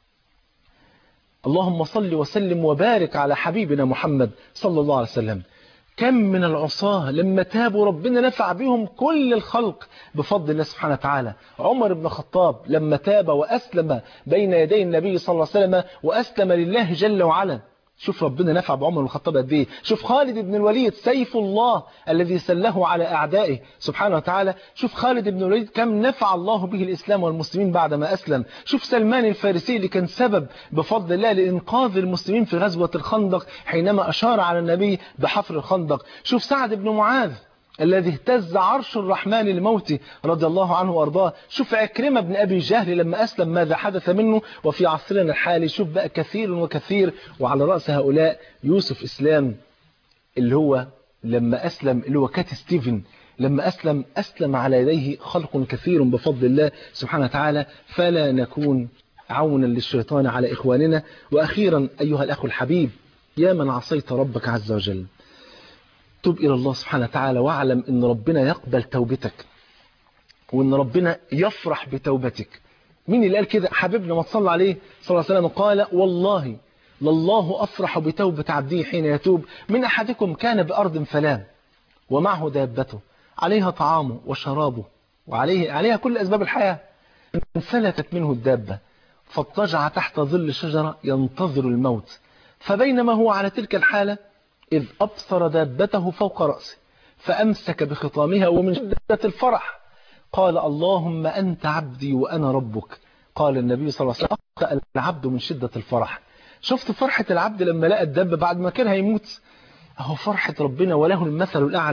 اللهم صل وسلم وبارك على حبيبنا محمد صلى الله عليه وسلم. كم من العصاة لما تابوا ربنا نفع بهم كل الخلق بفضل الله سبحانه وتعالى. عمر بن الخطاب لما تاب وأسلم بين يدي النبي صلى الله عليه وسلم وأسلم لله جل وعلا، شوف ربنا نفع بعمر بن الخطاب قد ايه. شوف خالد بن الوليد سيف الله الذي سله على أعدائه سبحانه وتعالى. شوف خالد بن الوليد كم نفع الله به الإسلام والمسلمين بعدما أسلم. شوف سلمان الفارسي اللي كان سبب بفضل الله لإنقاذ المسلمين في غزوة الخندق حينما أشار على النبي بحفر الخندق. شوف سعد بن معاذ الذي اهتز عرش الرحمن لموته رضي الله عنه وارضاه. شوف عكرمة بن أبي جهل لما أسلم ماذا حدث منه. وفي عصرنا الحالي شوف بقى كثير وكثير، وعلى رأس هؤلاء يوسف إسلام اللي هو لما أسلم، اللي هو كات ستيفن لما أسلم على يديه خلق كثير بفضل الله سبحانه وتعالى. فلا نكون عونا للشيطان على إخواننا. وأخيرا أيها الأخ الحبيب، يا من عصيت ربك عز وجل، تب إلى الله سبحانه وتعالى واعلم أن ربنا يقبل توبتك وأن ربنا يفرح بتوبتك. مين اللي قال كده؟ حبيبنا ما تصلى عليه صلى الله عليه وسلم قال والله لله أفرح بتوبة عبده حين يتوب من أحدكم كان بأرض فلام ومعه دابته عليها طعامه وشرابه وعليها كل أسباب الحياة، انفلتت منه الدابة فاضطجع تحت ظل شجرة ينتظر الموت، فبينما هو على تلك الحالة إذ أبصر دابته فوق رأسه فأمسك بخطامها ومن شدة الفرح قال اللهم أنت عبدي وأنا ربك. قال النبي صلى الله عليه وسلم أخطأ العبد من شدة الفرح. شفت فرحة العبد لما لقى الدابة بعد ما كان هيموت؟ أهو فرحة ربنا وله المثل الأعلى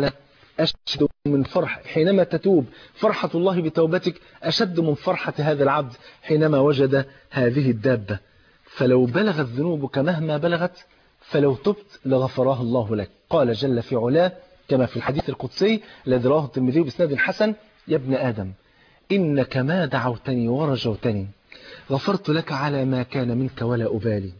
أشد من فرح حينما تتوب، فرحة الله بتوبتك أشد من فرحة هذا العبد حينما وجد هذه الدابة. فلو بلغت ذنوبك مهما بلغت فلو تبت لغفرها الله لك. قال جل في علاه كما في الحديث القدسي الذي رواه الترمذي بإسناد حسن: يا ابن آدم إنك ما دعوتني ورجوتني غفرت لك على ما كان منك ولا أبالي.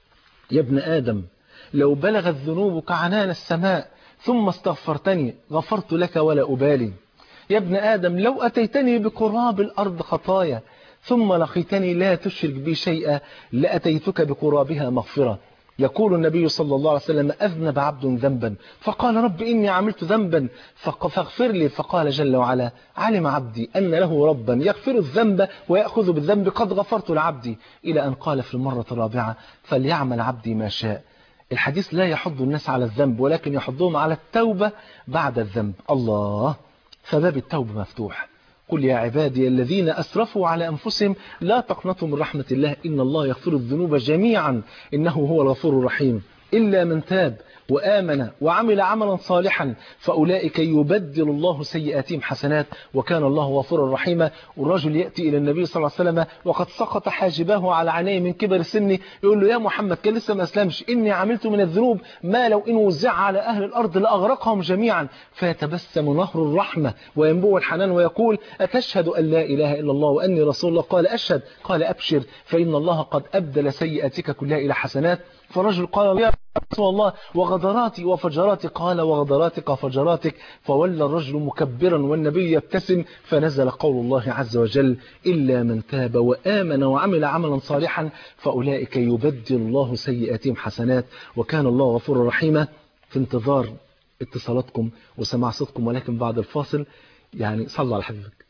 يا ابن آدم لو بلغت ذنوبك عنان السماء ثم استغفرتني غفرت لك ولا أبالي. يا ابن آدم لو أتيتني بقراب الأرض خطايا ثم لقيتني لا تشرك بي شيئا لأتيتك بقرابها مغفرة. يقول النبي صلى الله عليه وسلم: أذنب عبد ذنبا فقال رب إني عملت ذنبا فاغفر لي، فقال جل وعلا: علم عبدي أن له ربا يغفر الذنب ويأخذ بالذنب قد غفرت لعبدي، إلى أن قال في المرة الرابعة: فليعمل عبدي ما شاء. الحديث لا يحض الناس على الذنب ولكن يحضهم على التوبة بعد الذنب. الله، فباب التوبة مفتوح. قل يا عبادي الذين أسرفوا على أنفسهم لا تقنطوا من رحمة الله إن الله يغفر الذنوب جميعا إنه هو الغفور الرحيم إلا من تاب وآمن وعمل عملا صالحا فأولئك يبدل الله سيئاتهم حسنات وكان الله غفورا رحيما. والرجل يأتي إلى النبي صلى الله عليه وسلم وقد سقط حاجباه على عينيه من كبر سنه، يقول له: يا محمد كان لسه ما أسلمش، إني عملت من الذنوب ما لو إن وزع على أهل الأرض لأغرقهم جميعا. فيتبسم نهر الرحمة وينبوع الحنان ويقول: أتشهد أن لا إله إلا الله وأني رسول الله؟ قال: أشهد. قال: أبشر فإن الله قد أبدل سيئاتك كلها إلى حسنات. فرجل قال: يا رسول الله وغدراتي وفجراتي؟ قال: وغدراتك وفجراتك. فولى الرجل مكبرا والنبي يبتسم، فنزل قول الله عز وجل: إلا من تاب وآمن وعمل عملا صالحا فأولئك يبدل الله سيئاتهم حسنات وكان الله غفورا رحيما. في انتظار اتصالاتكم وسماع صوتكم، ولكن بعد الفاصل يعني صلوا على حبيبك.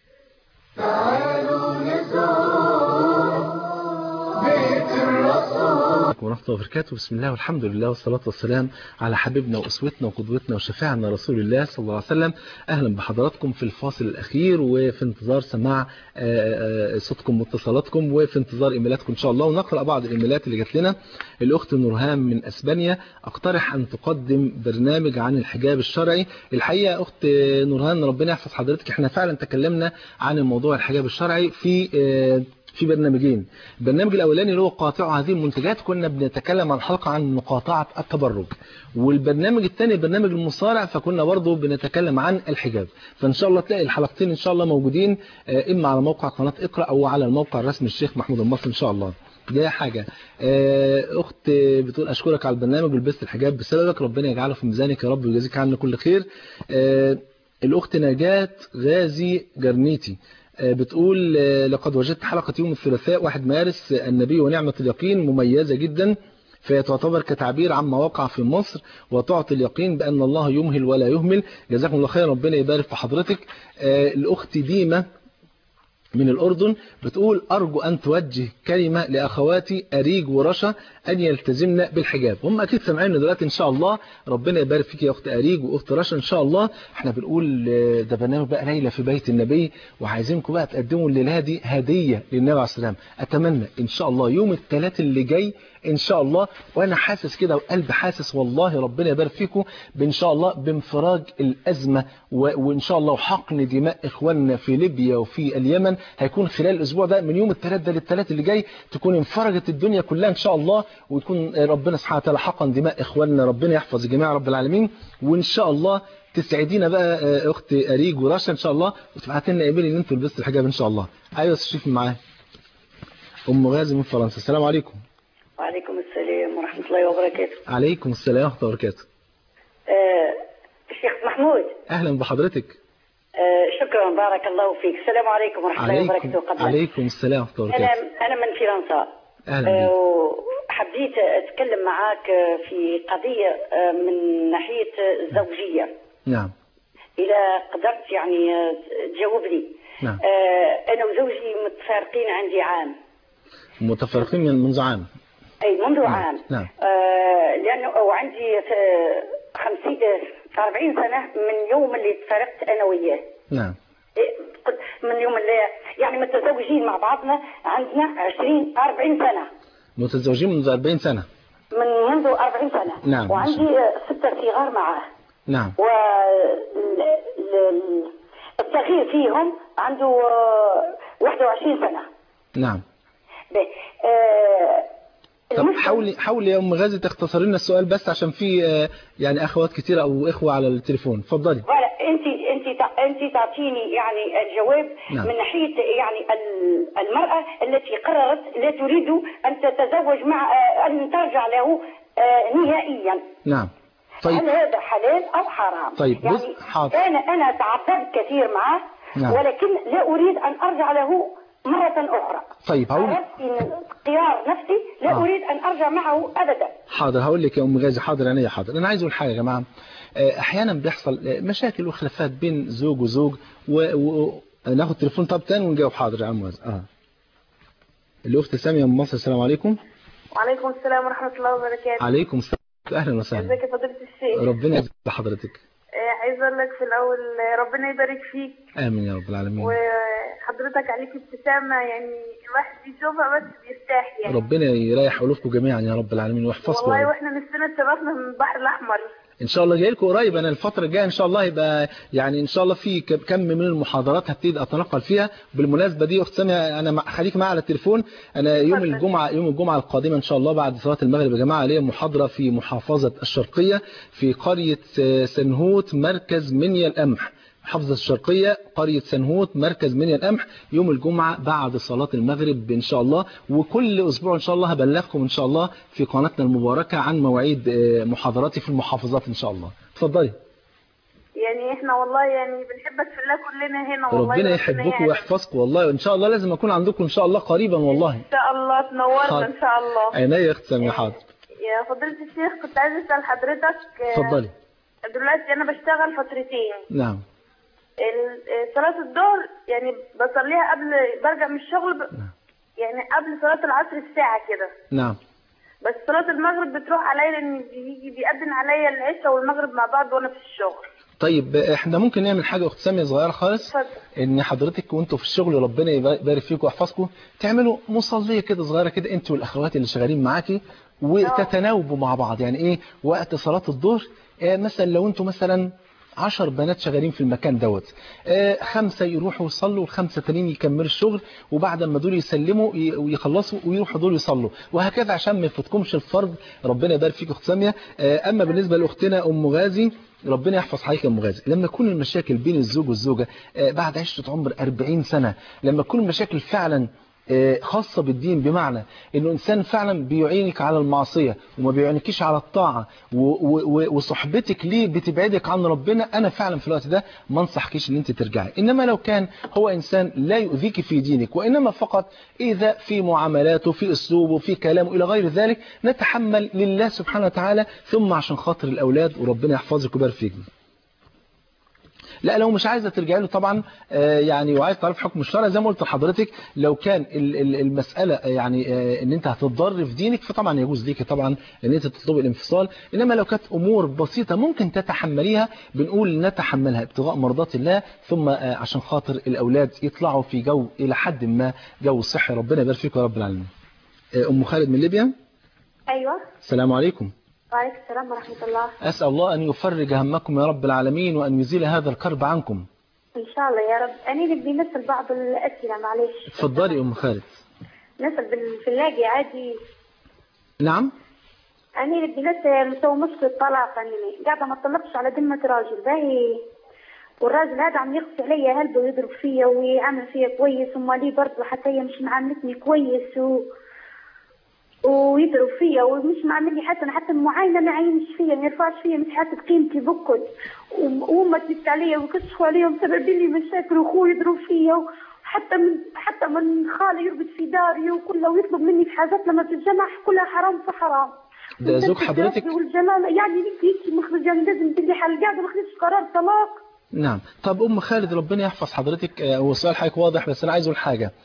تعالوا نزور بيت الرسول ورحمة الله وبركاته. بسم الله والحمد لله والصلاة والسلام على حبيبنا وأسوتنا وقدوتنا وشفاعنا رسول الله صلى الله عليه وسلم. أهلا بحضراتكم في الفاصل الأخير وفي انتظار سماع صوتكم واتصالاتكم وفي انتظار إيميلاتكم إن شاء الله. ونقرأ بعض الإيميلات اللي جات لنا. الأخت نورهان من أسبانيا: أقترح أن تقدم برنامج عن الحجاب الشرعي. الحقيقة أخت نورهان ربنا يحفظ حضرتك، احنا فعلا تكلمنا عن الموضوع الحجاب الشرعي في برنامجين. البرنامج الأولاني اللي هو قاطع هذه المنتجات كنا بنتكلم عن حلقة عن مقاطعة التبرج، والبرنامج الثاني برنامج المصارع فكنا برضه بنتكلم عن الحجاب. فإن شاء الله تلاقي الحلقتين إن شاء الله موجودين إما على موقع قناة اقرأ أو على الموقع الرسمي الشيخ محمود المصري إن شاء الله. دي حاجة. أخت بتقول: أشكرك على البرنامج ولبست الحجاب بسببك، ربنا يجعله في ميزانك يا رب ويجازيك عنا كل خير. الأخت نجاة غازي جرنيتي بتقول: لقد وجدت حلقة يوم الثلاثاء 1 مارس النبي ونعمة اليقين مميزة جدا، فهي تعتبر كتعبير عما وقع في مصر وتعطي اليقين بأن الله يمهل ولا يهمل. جزاكم الله خير، ربنا يبارك في حضرتك. الأخت ديمة من الأردن بتقول: أرجو أن توجه كلمة لأخواتي أريج ورشا أن يلتزمن بالحجاب. هم أكيد سمعين دلوقتي إن شاء الله. ربنا يبارك فيك يا أخت أريج وأخت رشا إن شاء الله. إحنا بنقول ده برنامج بقى ليلة في بيت النبي، وعايزينكم بقى تقدموا الليلة دي هدية للنبي عليه السلام. أتمنى إن شاء الله يوم الثلاث اللي جاي إن شاء الله، وأنا حاسس كده وقلب حاسس والله ربنا يبارك فيكم إن شاء الله بانفراج الأزمة وإن شاء الله وحقن دماء إخواننا في ليبيا وفي اليمن هيكون خلال الأسبوع ده من يوم الثلاث ده للثلاث اللي جاي، تكون انفرجت الدنيا كلها إن شاء الله، ويكون ربنا سبحانه وتعالى حقن دماء إخواننا. ربنا يحفظ الجميع رب العالمين. وإن شاء الله تسعدينا بقى أخت أريج ورشا إن شاء الله، وتبعت لنا إيميل إن أنتوا لبستوا الحجاب إن شاء الله. أيوة شوفي معايا أم غازي من فرنسا. السلام عليكم. وعليكم السلام ورحمة الله وبركاته. عليكم السلام ورحمة الله وبركاته. الشيخ محمود أهلا بحضرتك. شكرا، بارك الله فيك. السلام عليكم ورحمة الله وبركاته. عليكم السلام ورحمة الله وبركاته. أنا من فرنسا. أهلا بك. وحبيت أتكلم معاك في قضية من ناحية الزوجية. نعم. إذا قدرت يعني تجاوب لي. نعم. أنا وزوجي متفارقين عندي عام. متفرقين منذ عام. أي منذ عام. نعم. لأنه وعندي 40 سنة من يوم اللي تفارقت أنا وياه. نعم. من يوم اللي يعني متزوجين مع بعضنا عندنا 40 سنة. متزوجين منذ 40 سنة. منذ 40 سنة. نعم. وعندي 6 صغار معاه. نعم. والصغير فيهم عنده 21 سنة. نعم. طب المشكلة حاولي يا ام غازي تختصري لنا السؤال بس عشان في يعني اخوات كتير او اخوه على التليفون. اتفضلي. انت تعطيني يعني الجواب. نعم. من ناحيه يعني المراه التي قررت لا تريد ان تتزوج مع ان ترجع له نهائيا. نعم. طيب هل هذا حلال او حرام؟ طيب يعني حاضر. انا تعذبت كثير معه. نعم. ولكن لا اريد ان ارجع له مرة أخرى. طيب هقول اختيار نفسي لا أريد أن أرجع معه أبدا. حاضر هقول لك يا أم غازي. حاضر عينيا حاضر. أنا عايز أقول حاجة يا جماعة. أحيانا بيحصل مشاكل وخلافات بين زوج وزوج وناخد تليفون طب تاني ونجاوب. حاضر يا عم غازي. الأخت سامية من مصر. السلام عليكم. وعليكم السلام ورحمة الله وبركاته. عليكم السلام. أهلا وسهلا. ازيك يا فضيلة الشيخ؟ ربنا يجزاك حضرتك. عايز اقول لك في الاول ربنا يبارك فيك. امين يا رب العالمين. وحضرتك عليك ابتسامه يعني الواحد بيشوفها بس بيرتاح يعني. ربنا يريح قلوبكم جميعا يا رب العالمين ويحفظكم. والله واحنا نفسنا اتشرفنا من البحر الاحمر. ان شاء الله جاي لكم قريب. انا الفتره الجايه ان شاء الله يبقى يعني ان شاء الله في كم من المحاضرات هبتدي اتنقل فيها. بالمناسبه دي اخت ساميه انا خليك معايا على التليفون. انا يوم الجمعه القادمه ان شاء الله بعد صلاه المغرب يا جماعه ليا محاضره في محافظه الشرقيه في قريه سنهوت مركز منيا القمح. محافظة الشرقية قرية سنهوت مركز منيا القمح يوم الجمعة بعد صلاة المغرب إن شاء الله. وكل أسبوع إن شاء الله هبلغكم إن شاء الله في قناتنا المباركة عن مواعيد محاضراتي في المحافظات إن شاء الله. اتفضلي. يعني إحنا والله يعني بنحبك في الله كلنا هنا والله. ربنا يحبكم ويحفظكم والله. إن شاء الله لازم أكون عندكم إن شاء الله قريبا والله. إن شاء الله تنورنا إن شاء الله. عينيا يا أخت سامية. حاضر. يا فضيلة الشيخ كنت عايز أسأل حضرتك. اتفضلي. دلوقتي أنا بشتغل فترتين. نعم. صلاة الظهر يعني بصليها قبل برجع من الشغل يعني قبل صلاة العصر الساعة كده. نعم. بس صلاة المغرب بتروح عليا لأن بيأذن عليا العشاء والمغرب مع بعض وأنا في الشغل. طيب احنا ممكن نعمل حاجة أخت سامية صغيرة خالص. اتفضل. إن حضرتك وأنتوا في الشغل ربنا يبارك فيكم ويحفظكم تعملوا مصلية كده صغيرة كده أنتوا والأخوات اللي شغالين معاكي وتتناوبوا مع بعض. يعني إيه وقت صلاة الظهر مثلا لو أنتوا مثلا 10 بنات شغالين في المكان دوت 5 يروحوا يصلوا و5 تانيين يكملوا الشغل وبعد ما دول يسلموا ويخلصوا ويروحوا دول يصلوا وهكذا عشان ما يفوتكمش الفرض. ربنا يبارك فيك اخت ساميه. اما بالنسبه لاختنا ام غازي ربنا يحفظ حضرتك يا ام غازي. لما تكون المشاكل بين الزوج والزوجه بعد عشره عمر 40 سنه لما تكون المشاكل فعلا خاصة بالدين بمعنى انه انسان فعلا بيعينك على المعصية وما بيعينكيش على الطاعة وصحبتك ليه بتبعدك عن ربنا انا فعلا في الوقت ده ما انصحكيش ان انت ترجعي. انما لو كان هو انسان لا يؤذيك في دينك وانما فقط اذا في معاملاته في اسلوبه في كلامه الى غير ذلك نتحمل لله سبحانه وتعالى ثم عشان خاطر الاولاد وربنا يحفظك ويبارك فيك. لا لو مش عايزه ترجعي له طبعا يعني وعايز تعرف حكم الشرع زي ما قلت لحضرتك لو كان المساله يعني ان انت هتضر في دينك فطبعا يجوز ليكي طبعا ان انت تطلبي الانفصال. انما لو كانت امور بسيطه ممكن تتحمليها بنقول نتحملها ابتغاء مرضات الله ثم عشان خاطر الاولاد يطلعوا في جو الى حد ما جو صحي. ربنا يبارك فيكم يا رب العالمين. ام خالد من ليبيا. ايوه. السلام عليكم. وعليكم السلام ورحمة الله. أسأل الله أن يفرج همكم يا رب العالمين وأن يزيل هذا الكرب عنكم إن شاء الله يا رب. أنا نبي نسأل بعض الأسئلة معلش. اتفضلي أم خالد. نسأل بالفلاقي عادي. نعم. أنا نبي نسوي مشكلة طلاق. أنا قاعدة ما طلقش على ذمة راجل باهي والراجل هذا عم يقصي عليا هلبة ويضرب فيا ويعمل فيا كويس وما لي برضه حتى هي مش معاملتني كويس ويضرب فيا ومش معاملني حتى المعاينه ما عينش فيا ما يرفعش فيا مش حاسب قيمتي بكل وما تدت عليا وكشفوا عليا وسبب لي مشاكل واخوي يضرب فيا حتى من خالي يربط في داري وكله ويطلب مني في حاجات لما تتجمع كلها حرام في حرام. ده زوج حضرتك والجمال يعني نيجي مخرج يعني لازم تدي حل قاعده ما خدتش قرار طلاق. نعم. طب أم خالد ربنا يحفظ حضرتك. هو السؤال حضرتك واضح بس أنا عايز أقول حاجة.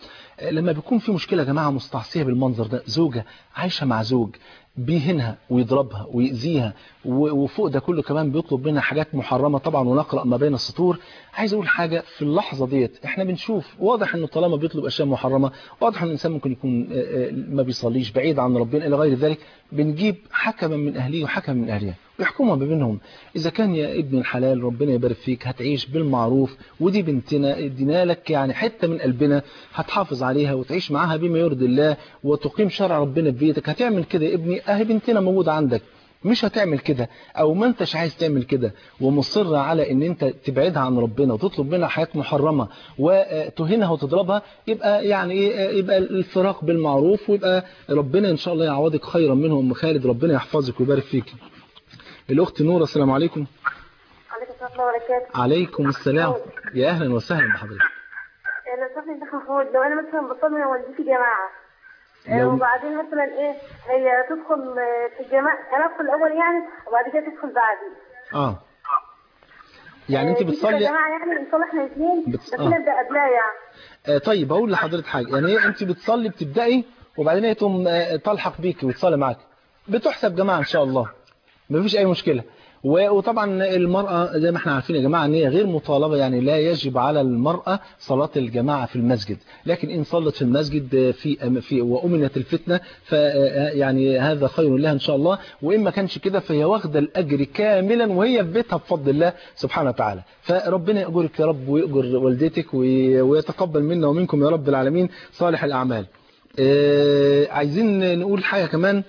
لما بيكون في مشكلة يا جماعة مستعصية بالمنظر ده، زوجة عايشة مع زوج بيهنها ويضربها ويأذيها وفوق ده كله كمان بيطلب منها حاجات محرمة طبعا، ونقرأ ما بين السطور. عايز اقول حاجة في اللحظة ديت، احنا بنشوف واضح انه طالما بيطلب اشياء محرمة، واضح ان الانسان ممكن يكون ما بيصليش، بعيد عن ربنا الى غير ذلك، بنجيب حكما من اهليه وحكما من اهلها ويحكمها ما بينهم. اذا كان يا ابن الحلال ربنا يبارك فيك هتعيش بالمعروف، ودي بنتنا ادينا لك يعني حتة من قلبنا، هتحافظ عليها وتعيش معاها بما يرضي الله وتقيم شرع ربنا في بيتك، هتعمل كده يا ابني، اهي بنتنا موجودة عندك. مش هتعمل كده او ما انتش عايز تعمل كده ومصر على ان انت تبعدها عن ربنا وتطلب منها حاجات محرمة وتهينها وتضربها، يبقى يعني ايه، يبقى الفراق بالمعروف، ويبقى ربنا ان شاء الله يعوضك خيرا منه. ام خالد ربنا يحفظك ويبارك فيك. الاخت نورة السلام عليكم. عليكم السلام ورحمة الله وبركاته. عليكم السلام، يا اهلا وسهلا بحضرتك. لو سمحت يا شيخ محمود، لو انا مثلا بصلي انا والدتي جماعه وبعدين مثلا ايه هي تدخل في الجماعه، انا ادخل الاول يعني وبعد كده تدخل بعدي. يعني انت بتصلي جماعه يعني نصلي احنا الاثنين بس نبدا قبلها يعني. طيب اقول لحضرتك حاجه، يعني ايه انت بتصلي بتبداي وبعدين هي تقوم تلحق بيكي وتصلي معاك، بتحسب جماعه ان شاء الله، مفيش اي مشكله. وطبعا المرأة زي ما احنا عارفين يا جماعة ان هي غير مطالبة، يعني لا يجب على المرأة صلاة الجماعة في المسجد، لكن ان صلت في المسجد في وأمنت الفتنة يعني هذا خير لها ان شاء الله، وان ما كانش كده فهي واخده الاجر كاملا وهي في بيتها بفضل الله سبحانه وتعالى. فربنا يأجرك يا رب ويأجر والدتك ويتقبل منا ومنكم يا رب العالمين صالح الأعمال. عايزين نقول حاجة كمان.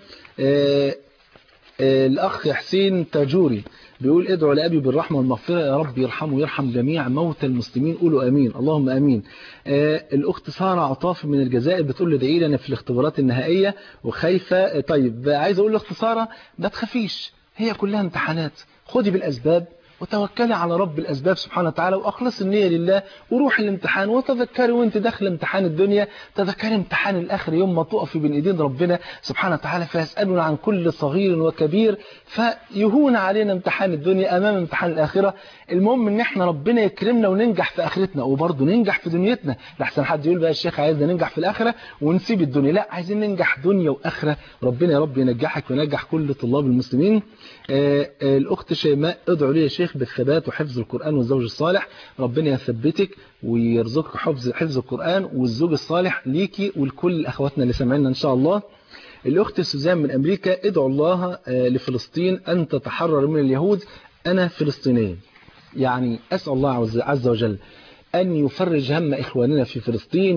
الأخ حسين تاجوري بيقول ادعوا لأبي بالرحمة والمغفرة، يا رب يرحمه ويرحم جميع موتى المسلمين، قولوا أمين اللهم أمين. الأخت سارة عطاف من الجزائر بتقول لي ادعي لنا في الاختبارات النهائية وخايفة. طيب عايز أقول لأخت سارة ما تخافيش، هي كلها امتحانات، خدي بالأسباب وتوكلي على رب الأسباب سبحانه وتعالى وأخلص النية لله وروح الامتحان، وتذكري وانت داخل امتحان الدنيا تذكري امتحان الآخر يوم ما تقفي بين ايدين ربنا سبحانه وتعالى فيسألنا عن كل صغير وكبير، فيهون علينا امتحان الدنيا أمام امتحان الآخرة. المهم ان احنا ربنا يكرمنا وننجح في آخرتنا وبرضه ننجح في دنيتنا، لحسن حد يقول بقى الشيخ عايزنا ننجح في الآخرة ونسيب الدنيا، لا عايزين ننجح دنيا وآخرة. ربنا يا رب ينجحك وينجح كل طلاب المسلمين. الأخت شيماء ادعوا لي يا شيخ بالثبات وحفظ القرآن والزوج الصالح، ربنا يثبتك ويرزقك حفظ القرآن والزوج الصالح ليكي ولكل أخواتنا اللي سمعنا إن شاء الله. الأخت سوزان من أمريكا ادعوا الله لفلسطين أن تتحرر من اليهود، أنا فلسطينية، يعني أسأل الله عز وجل أن يفرج هم إخواننا في فلسطين،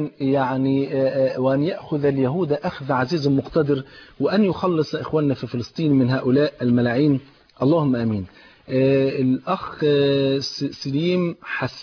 وأن يأخذ اليهود أخذ عزيز مقتدر، وأن يخلص إخواننا في فلسطين من هؤلاء الملاعين، اللهم آمين. الأخ سليم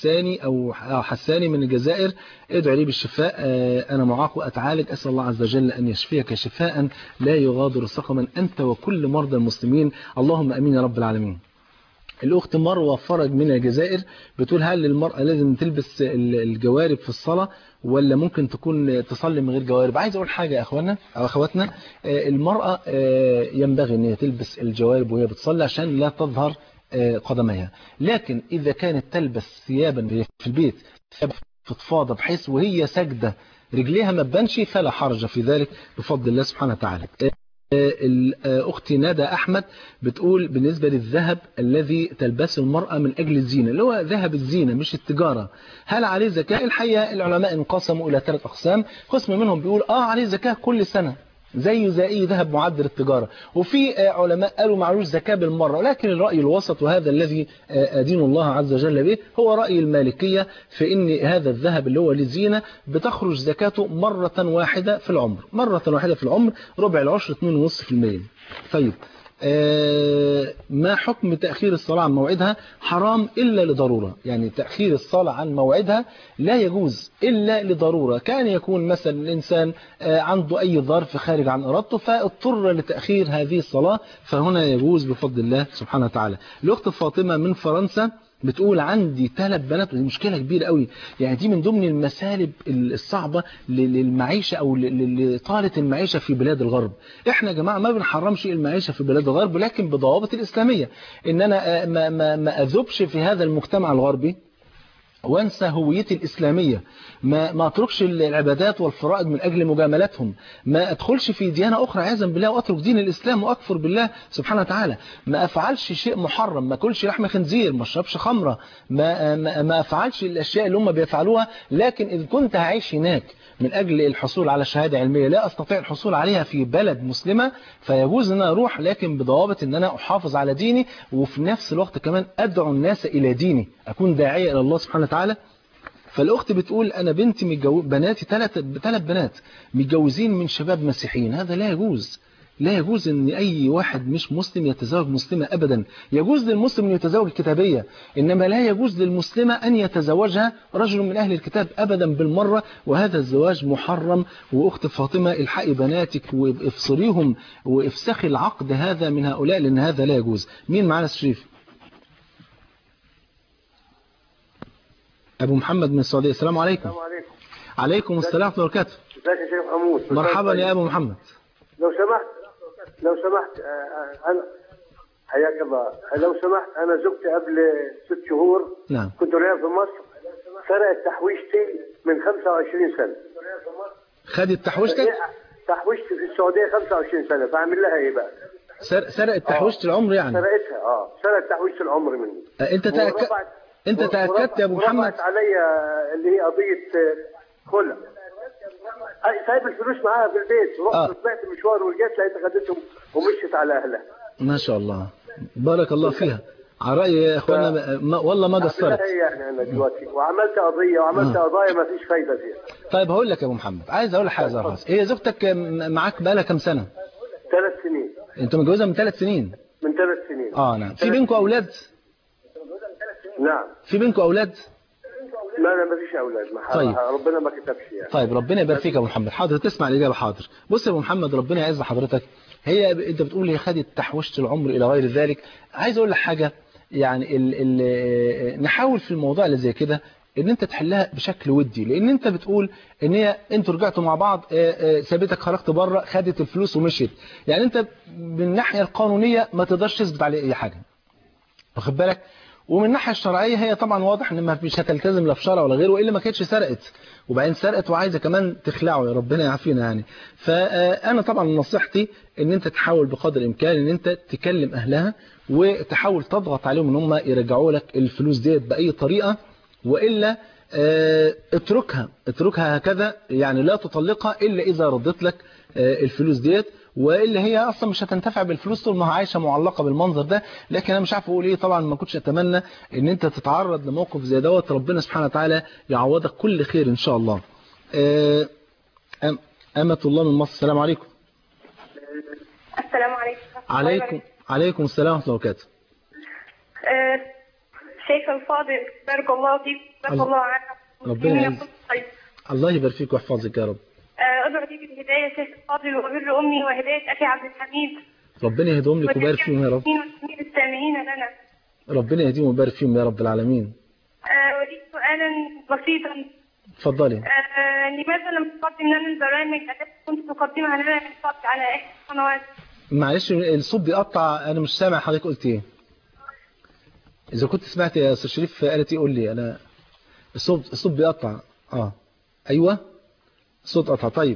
حساني من الجزائر ادعو لي بالشفاء، أنا معاق وأتعالج، أسأل الله عز وجل أن يشفيك شفاء لا يغادر سقما أنت وكل مرضى المسلمين، اللهم آمين يا رب العالمين. الأخت مروة فرج من الجزائر بتقول هل المرأة لازم تلبس الجوارب في الصلاة ولا ممكن تكون تصلي من غير جوارب؟ عايز أقول حاجة يا أخوانا أو أخواتنا، المرأة ينبغي أن هي تلبس الجوارب وهي بتصلي عشان لا تظهر قدميها، لكن إذا كانت تلبس ثيابا في البيت فضفاضة بحيث وهي سجدة رجليها ما تبانش فلا حرج في ذلك بفضل الله سبحانه وتعالى. أختي ندى أحمد بتقول بالنسبة للذهب الذي تلبسه المرأة من أجل الزينة، اللي هو ذهب الزينة مش التجارة، هل عليه زكاة؟ الحقيقة العلماء انقسموا إلى 3 أقسام، قسم منهم بيقول عليه زكاة كل سنة زي أي ذهب معدل التجارة، وفي علماء قالوا معلوش زكاة بالمرة، لكن الرأي الوسط وهذا الذي أدين الله عز وجل به هو رأي المالكية في إن هذا الذهب اللي هو للزينة بتخرج زكاته مرة واحدة في العمر، ربع العشر 2.5%. طيب ما حكم تأخير الصلاة عن موعدها؟ حرام إلا لضرورة، يعني تأخير الصلاة عن موعدها لا يجوز إلا لضرورة، كان يكون مثلا الإنسان عنده أي ظرف خارج عن إرادته فاضطر لتأخير هذه الصلاة، فهنا يجوز بفضل الله سبحانه وتعالى. الأخت فاطمة من فرنسا بتقول عندي 3 بنات، ودي مشكلة كبيرة قوي، يعني دي من ضمن المسالب الصعبة للمعيشة أو لطالة المعيشة في بلاد الغرب. احنا يا جماعة ما بنحرمش المعيشة في بلاد الغرب، لكن بضوابط الإسلامية، إن أنا ما أذوبش في هذا المجتمع الغربي وانسى هويتي الإسلامية، ما اتركش العبادات والفرائض من أجل مجاملتهم، ما ادخلش في ديانة أخرى عياذا بالله وأترك دين الإسلام وأكفر بالله سبحانه وتعالى، ما أفعلش شيء محرم، ما أكلش لحم خنزير، ما أشربش خمرة، ما أفعلش الأشياء اللي هم بيفعلوها. لكن إذا كنت هعيش هناك من أجل الحصول على شهادة علمية لا أستطيع الحصول عليها في بلد مسلمة، فيجوز أن أنا أروح، لكن بضوابط أن أنا أحافظ على ديني، وفي نفس الوقت كمان أدعو الناس إلى ديني، أكون داعية إلى الله سبحانه وتعالى. فالأخت بتقول أنا بنتي بناتي ثلاث بنات متجوزين من شباب مسيحيين، هذا لا يجوز. لا يجوز أن أي واحد مش مسلم يتزوج مسلمة أبدا. يجوز للمسلم أن يتزوج الكتابية، إنما لا يجوز للمسلمة أن يتزوجها رجل من أهل الكتاب أبدا بالمرة، وهذا الزواج محرم. وأخت فاطمة الحقي بناتك وافصليهم وافسخي العقد هذا من هؤلاء، لأن هذا لا يجوز. مين معنا الشريف؟ أبو محمد من السعودية. السلام عليكم. السلام عليكم. عليكم السلام ورحمة الله وبركاته. ازيك يا شيخ أموس؟ مرحبا يا أبو محمد. لو سمحت أنا حياك الله. لو سمحت أنا زوجتي قبل 6 شهور نعم. كنت رايح في مصر، سرقت تحويشتي من 25 سنة. خدت تحويشتك؟ تحويشتي في السعودية 25 سنة، فأعمل لها إيه بقى؟ سرقت تحويشة العمر يعني؟ سرقتها سرقت تحويشة العمر مني. أنت تأكدت يا أبو محمد؟ ورفعت عليا اللي هي قضية خلع. سايب الفلوس معاها في البيت، ورحت طلعت مشوار ورجعت لقيتها خدتهم ومشيت على أهلها. ما شاء الله، بارك الله فيها. على رأي يا اخوانا والله ما قصرت. يعني انا دلوقتي وعملت قضيه وعملت قضايا ما فيش فايده فيها. طيب هقول لك يا ابو محمد، عايز اقول لك حاجه صراحه. هي زوجتك معاك بقالها كام سنه؟ 3 سنين. انت متجوزها من 3 سنين؟ من 3 سنين. نعم. في بينكم اولاد؟ نعم. في بينكم اولاد؟ لا ما فيش اولاد. طيب. ربنا ما كتبش يعني. طيب ربنا يبارك فيك يا ابو محمد. حاضر تسمع الاجابه. حاضر. بص يا ابو محمد، ربنا يعز حضرتك. انت بتقول هي خدت تحويشه العمر الى غير ذلك. عايز اقول لك حاجه، يعني نحاول في الموضوع اللي زي كده ان انت تحلها بشكل ودي، لان انت بتقول ان هي انتوا رجعتوا مع بعض، سابتك خرجت بره، خدت الفلوس ومشيت. يعني انت من الناحيه القانونيه ما تقدرش تثبت عليه اي حاجه، واخد بالك؟ ومن الناحيه الشرعيه هي طبعا واضح ان مش هتلتزم لا في شرع ولا غيره، والا ما كانتش سرقت، وبعدين سرقت وعايزه كمان تخلعه، يا ربنا يعافينا يعني. فانا طبعا نصيحتي ان انت تحاول بقدر الامكان ان انت تكلم اهلها وتحاول تضغط عليهم ان هم يرجعوا لك الفلوس ديت باي طريقه، والا اتركها هكذا، يعني لا تطلقها الا اذا ردت لك الفلوس ديت، والا هي اصلا مش هتنتفع بالفلوس طول ما هي عايشه معلقه بالمنظر ده. لكن انا مش عارف اقول ايه، طبعا ما كنتش اتمنى ان انت تتعرض لموقف زي دوت. ربنا سبحانه وتعالى يعوضك كل خير ان شاء الله. أمة الله من مصر. السلام عليكم. السلام عليكم. عليكم السلام ورحمه الله وبركاته. شيخ الفاضل بارك الله فيك، بارك الله عنك. ربنا يعزك. الله يبارك فيك ويحفظك يا رب. أدعو لك بالهداية شيخ الفاضل، وبر أمي وهداية أخي عبد الحميد. ربنا يهديهم لك ويبارك فيهم يا رب. السامعين لنا. ربنا يهديهم ويبارك فيهم يا رب العالمين. أريد سؤالا بسيطا. اتفضلي. لماذا لم تقدم لنا البرامج التي كنت تقدمها لنا من قبل على إحدى القنوات؟ معلش الصوت بيقطع، أنا مش سامع حضرتك قلت إيه. إذا كنت سمعت يا أستاذ شريف قالت إيه قول لي. أنا الصوت بيقطع. أيوه الصوت قطع. طيب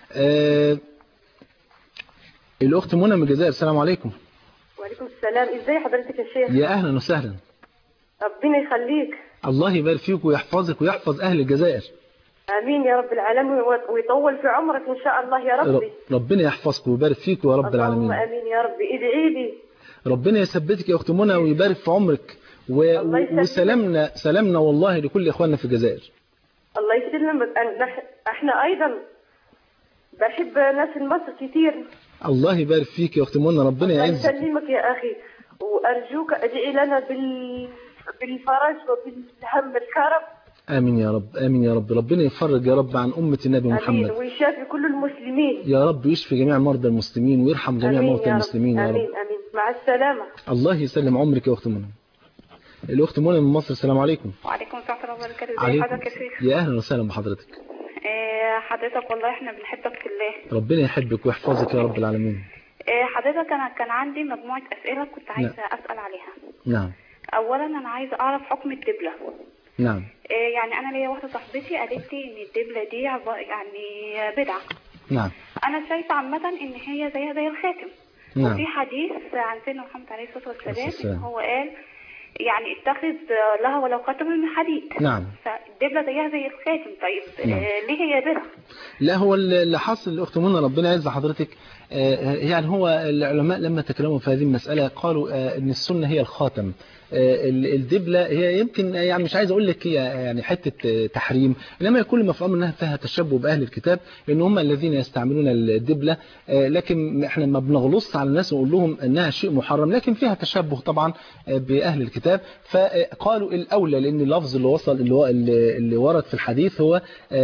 الأخت منى من الجزائر. السلام عليكم. وعليكم السلام. إزاي حضرتك يا شيخ؟ يا أهلا وسهلا. ربنا يخليك. الله يبارك فيك ويحفظك ويحفظ أهل الجزائر. آمين يا رب العالمين، ويطول في عمرك إن شاء الله يا ربي. ربنا يحفظك ويبارك فيك يا رب العالمين. آمين يا ربي. ادعي لي. ربنا يثبتك يا أخت منى ويبارك في عمرك وسلامنا والله لكل إخواننا في الجزائر. الله يسلمك. احنا أيضا بحب ناس مصر كتير. الله يبارك فيك يا أخت منى، ربنا يعزك. الله يسلمك يا أخي، وأرجوك ادعي لنا بالفرج وبالهم الكرم. آمين يا رب، آمين يا رب. ربنا يفرج يا رب عن أمة النبي محمد. آمين. ويشافي كل المسلمين يا رب، ويشفي جميع مرضى المسلمين ويرحم جميع موتى المسلمين يا رب. آمين آمين. مع السلامة. الله يسلم عمرك يا أخت منى. الأخت منى من مصر. السلام عليكم. وعليكم السلام ورحمة الله وبركاته. ازي حضرتك يا شيخ؟ يا أهلا وسهلا بحضرتك. حضرتك والله احنا بنحبك في الله. ربنا يحبك ويحفظك يا رب العالمين. حضرتك أنا كان عندي مجموعة أسئلة كنت عايزة أسأل عليها. نعم. أولا أنا عايزة أعرف حكم الدبلة. نعم. يعني انا ليا واحده صاحبتي قالت لي ان الدبله دي يعني بدعه. نعم. انا شايفه عامه ان هي زيها زي الخاتم. نعم. وفي حديث عن سيدنا محمد عليه الصلاه والسلام ان هو قال يعني اتخذ لها ولو خاتم من حديد. نعم. فالدبله زيها زي الخاتم. طيب نعم. ليه هي بدعه؟ لا، هو اللي حصل الأخت منى ربنا يعز حضرتك، يعني هو العلماء لما تكلموا في هذه المسألة قالوا أن السنة هي الخاتم. الدبلة هي يمكن يعني مش عايز أقول لك هي يعني حتة تحريم، إنما يكون مفهوم أنها فيها تشبه بأهل الكتاب، إن هم الذين يستعملون الدبلة، لكن إحنا ما بنغلص على الناس ونقول لهم أنها شيء محرم، لكن فيها تشبه طبعا بأهل الكتاب. فقالوا الأولى، لأن اللفظ اللي وصل اللي ورد في الحديث هو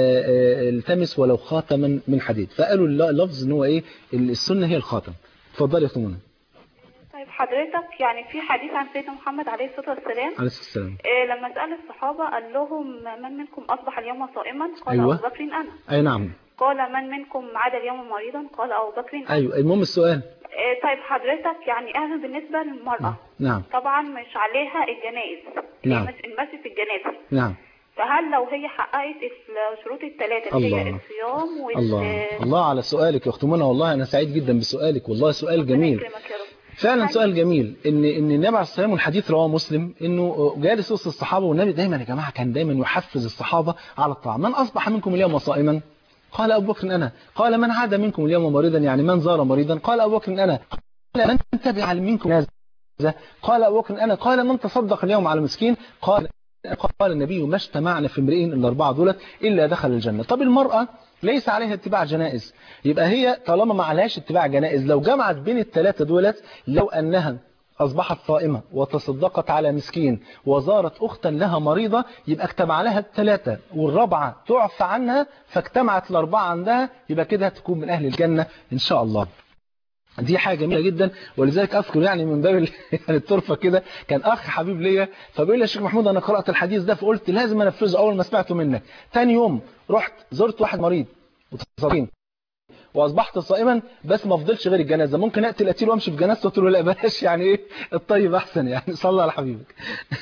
التمس ولو خاتما من حديد، فقالوا اللفظ إن هو إيه، السنة هي الخاتم. اتفضلي يا أخت منى. طيب حضرتك يعني في حديث عن سيدنا محمد عليه الصلاة والسلام عليه الصلاة والسلام لما سأل الصحابة قال لهم من منكم أصبح اليوم صائما؟ قال أيوة. أبو بكر أنا. أي نعم. قال من منكم عاد اليوم مريضا؟ قال أبو بكر أنا. أيوة. المهم السؤال. طيب حضرتك يعني أهل بالنسبة للمرأة نعم. طبعا مش عليها الجنائز. نعم. المسجد في الجنازة. نعم. فهل لو هي حققت الشروط الثلاثة اللي هي الصيام الله على سؤالك يا أخت منى، والله أنا سعيد جدا بسؤالك، والله سؤال جميل فعلا، سؤال جميل. ان النبي عليه الصلاه والسلام، والحديث رواه مسلم، انه جالس وسط الصحابه، والنبي دايما يا جماعه كان دايما يحفز الصحابه على الطاعه. من اصبح منكم اليوم صائما؟ قال ابو بكر انا. قال من عاد منكم اليوم مريضا، يعني من زار مريضا؟ قال ابو بكر انا. قال من تبع منكم جنازه؟ قال ابو بكر انا. قال من تصدق اليوم على مسكين؟ قال النبي ما اجتمعنا في امرئ الاربعه دولت الا دخل الجنه. طب المراه ليس عليها اتباع جنائز، يبقى هي طالما ما عليهاش اتباع جنائز، لو جمعت بين الثلاثه دولت، لو انها اصبحت صائمه وتصدقت على مسكين وزارت اختا لها مريضه، يبقى اجتمع لها الثلاثه، والرابعه تعفى عنها، فاجتمعت الاربعه عندها، يبقى كده هتكون من اهل الجنه ان شاء الله. دي حاجة جميلة جدا. ولذلك أذكر يعني من باب يعني الطرفة كده، كان أخ حبيب ليا فبيقول لي يا شيخ محمود أنا قرأت الحديث ده، فقلت لازم أنفذه أول ما سمعته منك. تاني يوم رحت زرت واحد مريض وتصابين وأصبحت صائما، بس ما فضلش غير الجنازة، ممكن أقتل قتيل وأمشي في جنازته. قلت له لا بلاش، يعني إيه الطيب أحسن، يعني صلى على حبيبك.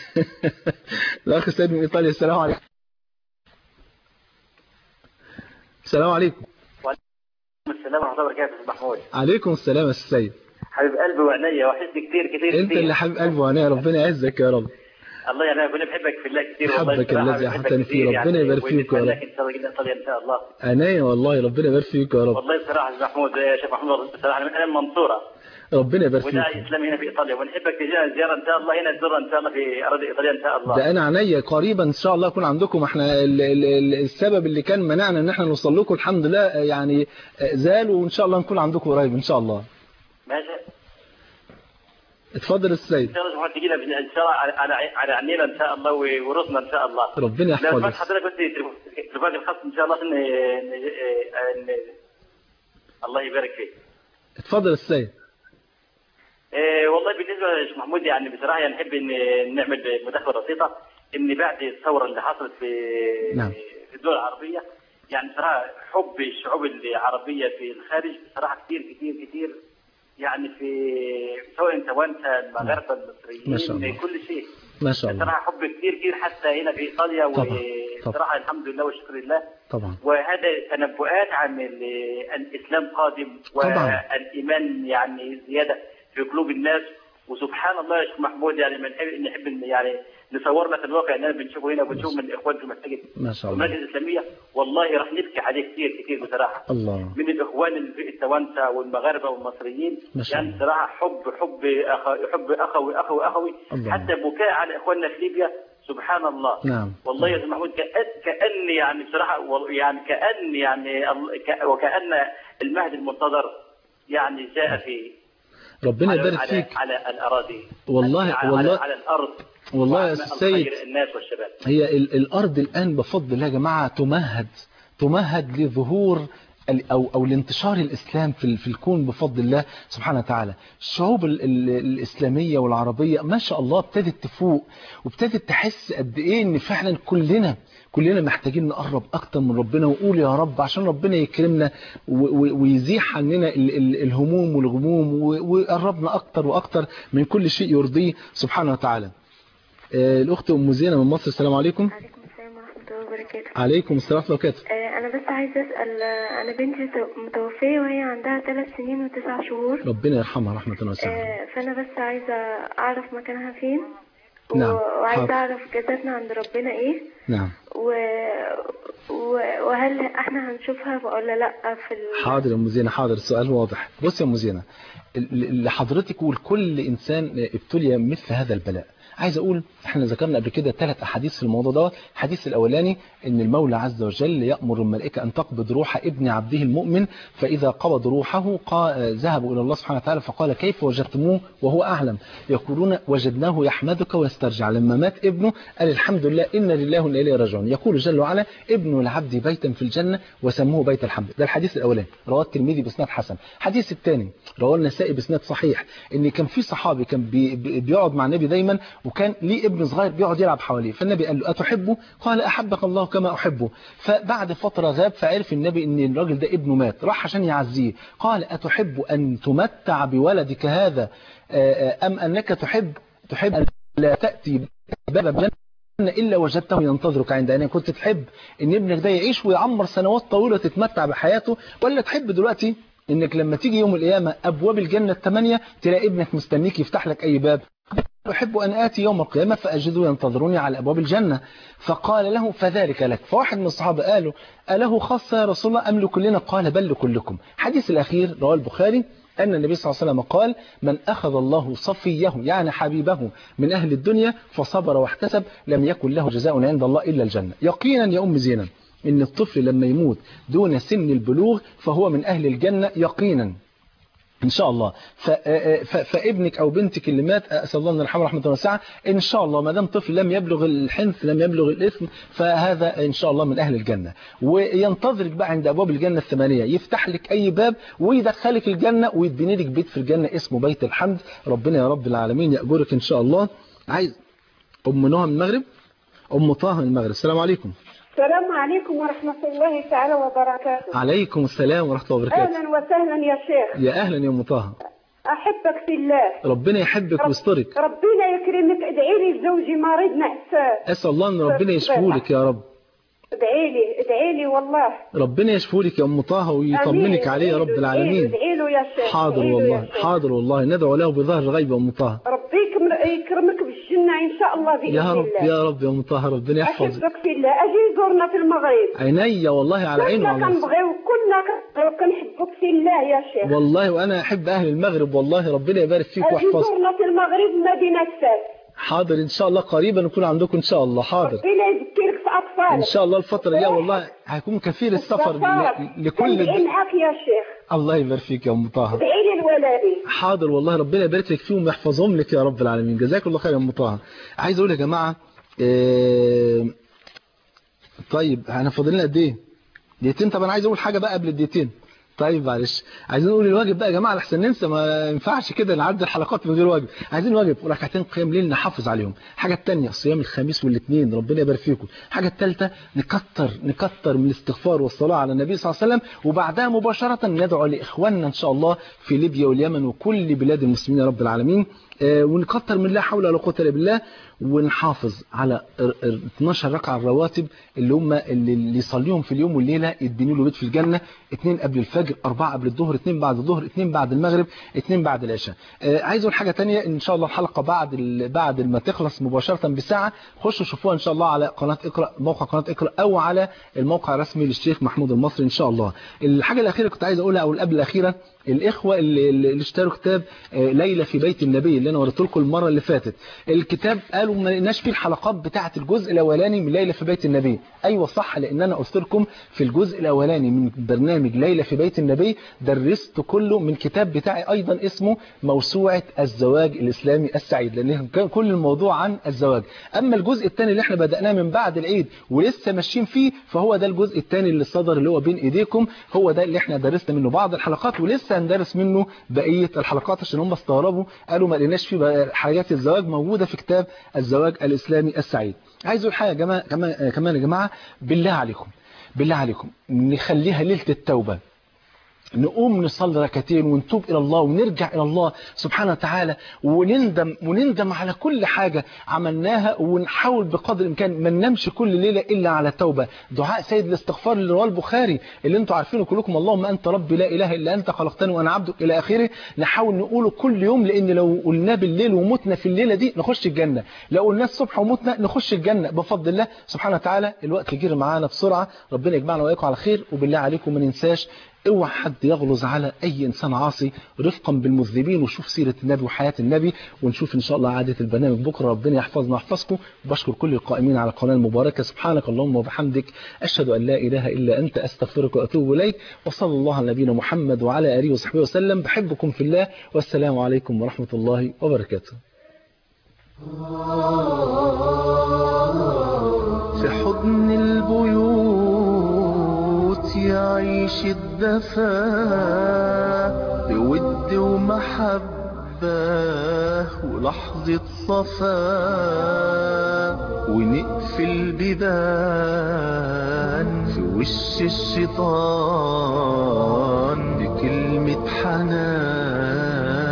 الأخ سيد من إيطاليا، السلام عليكم. السلام عليكم. السلام ورحمة الله وبركاته يا محمود. عليكم السلام يا سيد. حبيب قلبي وعينيا، وحشني كتير. انت اللي حبيب قلبي وعينيا، ربنا يعزك يا رب. الله يعني انا بحبك في الله كتير والله. حبك الذي احببتني فيه، ربنا يبارك فيك يا رب. ان شاء الله. عينيا والله، ربنا يبارك فيك يا رب. والله بصراحه يا محمود، يا شيخ محمود، بصراحه انا من المنصوره، ربنا يبارك فيك. وده اسلامي هنا في ايطاليا، ونحبك تجينا زياره ان شاء الله هنا، تزورنا ان شاء الله في اراضي ايطاليا ان شاء الله. ده انا عينيا قريبا ان شاء الله اكون عندكم. احنا السبب اللي كان منعنا ان احنا نوصل لكم الحمد لله يعني زال، وان شاء الله نكون عندكم قريب ان شاء الله. ماشي. اتفضل السيد. ان شاء الله تجينا ان شاء الله على عنينا ان شاء الله، ورثنا ان شاء الله. ربنا يحفظك. لو حضرتك بس تليفونك الخاص ان شاء الله الله يبارك فيك. اتفضل السيد. والله بالنسبه للشيخ محمود، يعني بصراحه يعني نحب ان نعمل مداخله بسيطه، ان بعد الثوره اللي حصلت في الدول العربيه، يعني بصراحه حب الشعوب العربيه في الخارج بصراحه كتير، يعني في سواء توانسه، المغاربه، المصريين، كل شيء ما شاء الله. بصراحه حب كتير حتى هنا في ايطاليا. وبصراحه الحمد لله والشكر لله طبعا. وهذا تنبؤات عن الاسلام قادم، والايمان يعني زياده في قلوب الناس. وسبحان الله يا شيخ محمود، يعني نحب يعني نصور لك الواقع اللي انا بنشوفه هنا، وبنشوف من الاخوان في المساجد، ما شاء الله، المساجد الاسلاميه، والله راح نبكي عليه كتير بصراحه. الله. من الاخوان التوانسه والمغاربه والمصريين، يعني بصراحه حب اخوي الله. حتى بكاء على اخواننا في ليبيا، سبحان الله. نعم. والله يا شيخ محمود، كأن يعني بصراحه يعني وكأن المهدي المنتظر يعني جاء في ربنا يبارك فيك على الأراضي، والله على الأرض، والله يا سيد. الناس والشباب، هي الأرض الآن بفضل الله يا جماعة تمهد لظهور أو لانتشار الإسلام في الكون بفضل الله سبحانه وتعالى. الشعوب الإسلامية والعربية ما شاء الله ابتدت تفوق، وابتدت تحس قد إيه إن فعلا كلنا محتاجين نقرب أكتر من ربنا، ونقول يا رب عشان ربنا يكرمنا ويزيح عننا الهموم والغموم، ويقربنا أكتر وأكتر من كل شيء يرضيه سبحانه وتعالى. الأخت أم زينة من مصر. السلام عليكم. عليكم السلام ورحمة الله وبركاته. عليكم السلام ورحمة الله وبركاته. أنا بس عايزة أسأل، أنا بنتي متوفية وهي عندها 3 سنين و9 شهور. ربنا يرحمها رحمة واسعة. فأنا بس عايزة أعرف مكانها فين. نعم. وعايزة أعرف جزاتنا عند ربنا إيه. نعم. وهل احنا هنشوفها ولا لا في حاضر يا ام زينة، حاضر. السؤال واضح. بص يا ام زينة، لحضرتك ولكل انسان ابتلي مثل هذا البلاء، عايز اقول احنا ذكرنا قبل كده 3 احاديث في الموضوع ده. الحديث الاولاني ان المولى عز وجل يأمر الملائكة ان تقبض روح ابن عبده المؤمن، فاذا قبض روحه ذهبوا الى الله سبحانه وتعالى فقال كيف وجدتموه وهو اعلم، يقولون وجدناه يحمدك ويسترجع. لما مات ابنه قال الحمد لله إن لله وإنا إليه راجعون. يقول جل وعلا ابن العبد بيتا في الجنة وسموه بيت الحمد. ده الحديث الاولاني رواه الترمذي باسناد حسن. الحديث الثاني رواه النسائي باسناد صحيح، ان كان في صحابي كان بيقعد مع النبي دايما، وكان ليه ابن صغير بيقعد يلعب حواليه، فالنبي قال له أتحبه؟ قال أحبك الله كما أحبه. فبعد فترة غاب، فعرف النبي ان الراجل ده ابنه مات، راح عشان يعزيه، قال أتحب أن تمتع بولدك هذا أم أنك تحب أن لا تأتي باب الجنة إلا وجدته ينتظرك عند أنا. كنت تحب ان ابنك ده يعيش ويعمر سنوات طويلة تتمتع بحياته، ولا تحب دلوقتي انك لما تيجي يوم القيامة أبواب الجنة 8 تلاقي ابنك مستنيك يفتح لك أي باب؟ أحب أن آتي يوم القيامة فأجده ينتظروني على أبواب الجنة. فقال له فذلك لك. فواحد من الصحابة قالوا أله خاصة يا رسول الله أم لكلنا؟ قال بل لكلكم. الحديث الأخير رواه البخاري أن النبي صلى الله عليه وسلم قال من أخذ الله صفيه يعني حبيبه من أهل الدنيا فصبر واحتسب لم يكن له جزاء عند الله إلا الجنة. يقينا يا أم زينب إن الطفل لما يموت دون سن البلوغ فهو من أهل الجنة يقينا إن شاء الله. فابنك أو بنتك اللي مات أسأل الله أن يرحمه رحمة واسعة، إن شاء الله ما دام طفل لم يبلغ الحنث لم يبلغ الإثم فهذا إن شاء الله من أهل الجنة، وينتظرك بقى عند أبواب الجنة 8 يفتح لك أي باب ويدخلك الجنة ويدبني لك بيت في الجنة اسمه بيت الحمد. ربنا يا رب العالمين يأجرك إن شاء الله. عايز أم نهى من المغرب، أم طه من المغرب. السلام عليكم. السلام عليكم ورحمة الله تعالى وبركاته. عليكم السلام ورحمة الله وبركاته. أهلا وسهلا يا شيخ. يا أهلا يا أم طه. أحبك في الله. ربنا يحبك ويسترك. ربنا يكرمك. ادعي لي زوجي مريض نحساس. أسأل الله أن ربنا يشفولك يا رب. ادعي لي والله. ربنا يشفولك يا أم طه ويطمنك عليه يا رب العالمين. ادعي له يا شيخ. حاضر والله، حاضر والله، ندعو له بظهر الغيب يا أم طه. ربي يكرمك بالجنة إن شاء الله بإذن يا رب الله. يا رب يا أم طه، ربنا يحفظك. أحبك في الله. أجي زورنا في المغرب. عينيا والله على عيني كنا كنحبك في الله يا شيخ. والله وأنا أحب أهل المغرب والله. ربنا يبارك فيك ويحفظك. أجي زورنا في المغرب مدينة فاس. حاضر إن شاء الله قريبا نكون عندكم إن شاء الله. حاضر. ربنا يذكرك في أطفالك. إن شاء الله الفترة الجاية والله هيكون كثير السفر لكل ادعي معك يا شيخ. الله يبارك فيك يا أم طه. ادعي لي الولادي. حاضر والله، ربنا يبارك لك فيهم ويحفظهم لك يا رب العالمين. جزاك الله خير يا أم طه. عايز أقول يا جماعة طيب احنا فاضل لنا قد إيه؟ دقيقتين. طب أنا عايز أقول حاجة بقى قبل الدقيقتين. طيب معلش، عايزين نقول الواجب بقى يا جماعه لحسن ننسى، ما ينفعش كده نعدي الحلقات من غير واجب. عايزين واجب وركعتين قيام ليل نحافظ عليهم. الحاجه الثانيه صيام الخميس والاثنين ربنا يبارك فيكم. الحاجه الثالثه نكتر من الاستغفار والصلاه على النبي صلى الله عليه وسلم، وبعدها مباشره ندعو لاخواننا ان شاء الله في ليبيا واليمن وكل بلاد المسلمين يا رب العالمين، ونكتر من لا حول ولا قوه الا بالله، ونحافظ على 12 ركعه الرواتب اللي هم اللي يصليهم في اليوم والليله يدبنوا له بيت في الجنه. 2 قبل الفجر، 4 قبل الظهر، 2 بعد الظهر، 2 بعد المغرب، 2 بعد العشاء. عايز اقول حاجه ثانيه، ان شاء الله الحلقه بعد ما تخلص مباشره بساعه خشوا شوفوها ان شاء الله على قناه اقرا، موقع قناه اقرا، او على الموقع الرسمي للشيخ محمود المصري ان شاء الله. الحاجه الاخيره كنت عايز اقولها او قبل الاخيره، الاخوه اللي اشتروا كتاب ليله في بيت النبي اللي انا وريته لكم المره اللي فاتت، الكتاب قالوا ما لقيناش فيه الحلقات بتاعه الجزء الاولاني من ليله في بيت النبي. ايوه صح، لان انا قلت لكم في الجزء الاولاني من برنامج ليله في بيت النبي درست كله من كتاب بتاعي ايضا اسمه موسوعه الزواج الاسلامي السعيد، لان كان كل الموضوع عن الزواج. اما الجزء الثاني اللي احنا بدأناه من بعد العيد ولسه ماشيين فيه، فهو ده الجزء الثاني اللي صدر اللي هو بين ايديكم، هو ده اللي احنا درسنا منه بعض الحلقات ولسه هندرس منه بقيه الحلقات، عشان هم استغربوا قالوا ما لقيناش فيه حاجات الزواج موجوده في كتاب الزواج الاسلامي السعيد. عايز اقول حاجه كمان يا جماعه، بالله عليكم نخليها ليله التوبه. نقوم نصلي ركعتين ونتوب إلى الله ونرجع إلى الله سبحانه وتعالى ونندم على كل حاجة عملناها، ونحاول بقدر الإمكان ما ننامش كل ليلة إلا على توبة. دعاء سيد الاستغفار اللي رواه البخاري اللي انتوا عارفينه كلكم، اللهم أنت ربي لا إله إلا أنت خلقتني وأنا عبدك إلى آخره. نحاول نقوله كل يوم، لأن لو قلناه بالليل ومتنا في الليلة دي نخش الجنة، لو قلناه الصبح ومتنا نخش الجنة بفضل الله سبحانه وتعالى. الوقت جرى معانا بسرعة، ربنا يجمعنا وإياكم على خير. وبالله عليكم ما ننساش اوعى حد يغلظ على اي انسان عاصي، رفقا بالمذنبين. وشوف سيرة النبي وحياة النبي، ونشوف ان شاء الله عادة البرنامج بكرة. ربنا يحفظنا ويحفظكم. وبشكر كل القائمين على القناة المباركة. سبحانك اللهم وبحمدك، اشهد ان لا اله الا انت، استغفرك واتوب اليك. وصلى الله على نبينا محمد وعلى اله وصحبه وسلم. بحبكم في الله، والسلام عليكم ورحمة الله وبركاته. في حضن البيوت يعيش الدفا، بود ومحبة ولحظة صفا، ونقفل بيبان في وش الشيطان بكلمة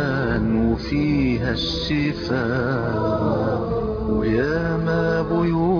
حنان وفيها الشفاء. ويا ما بيوت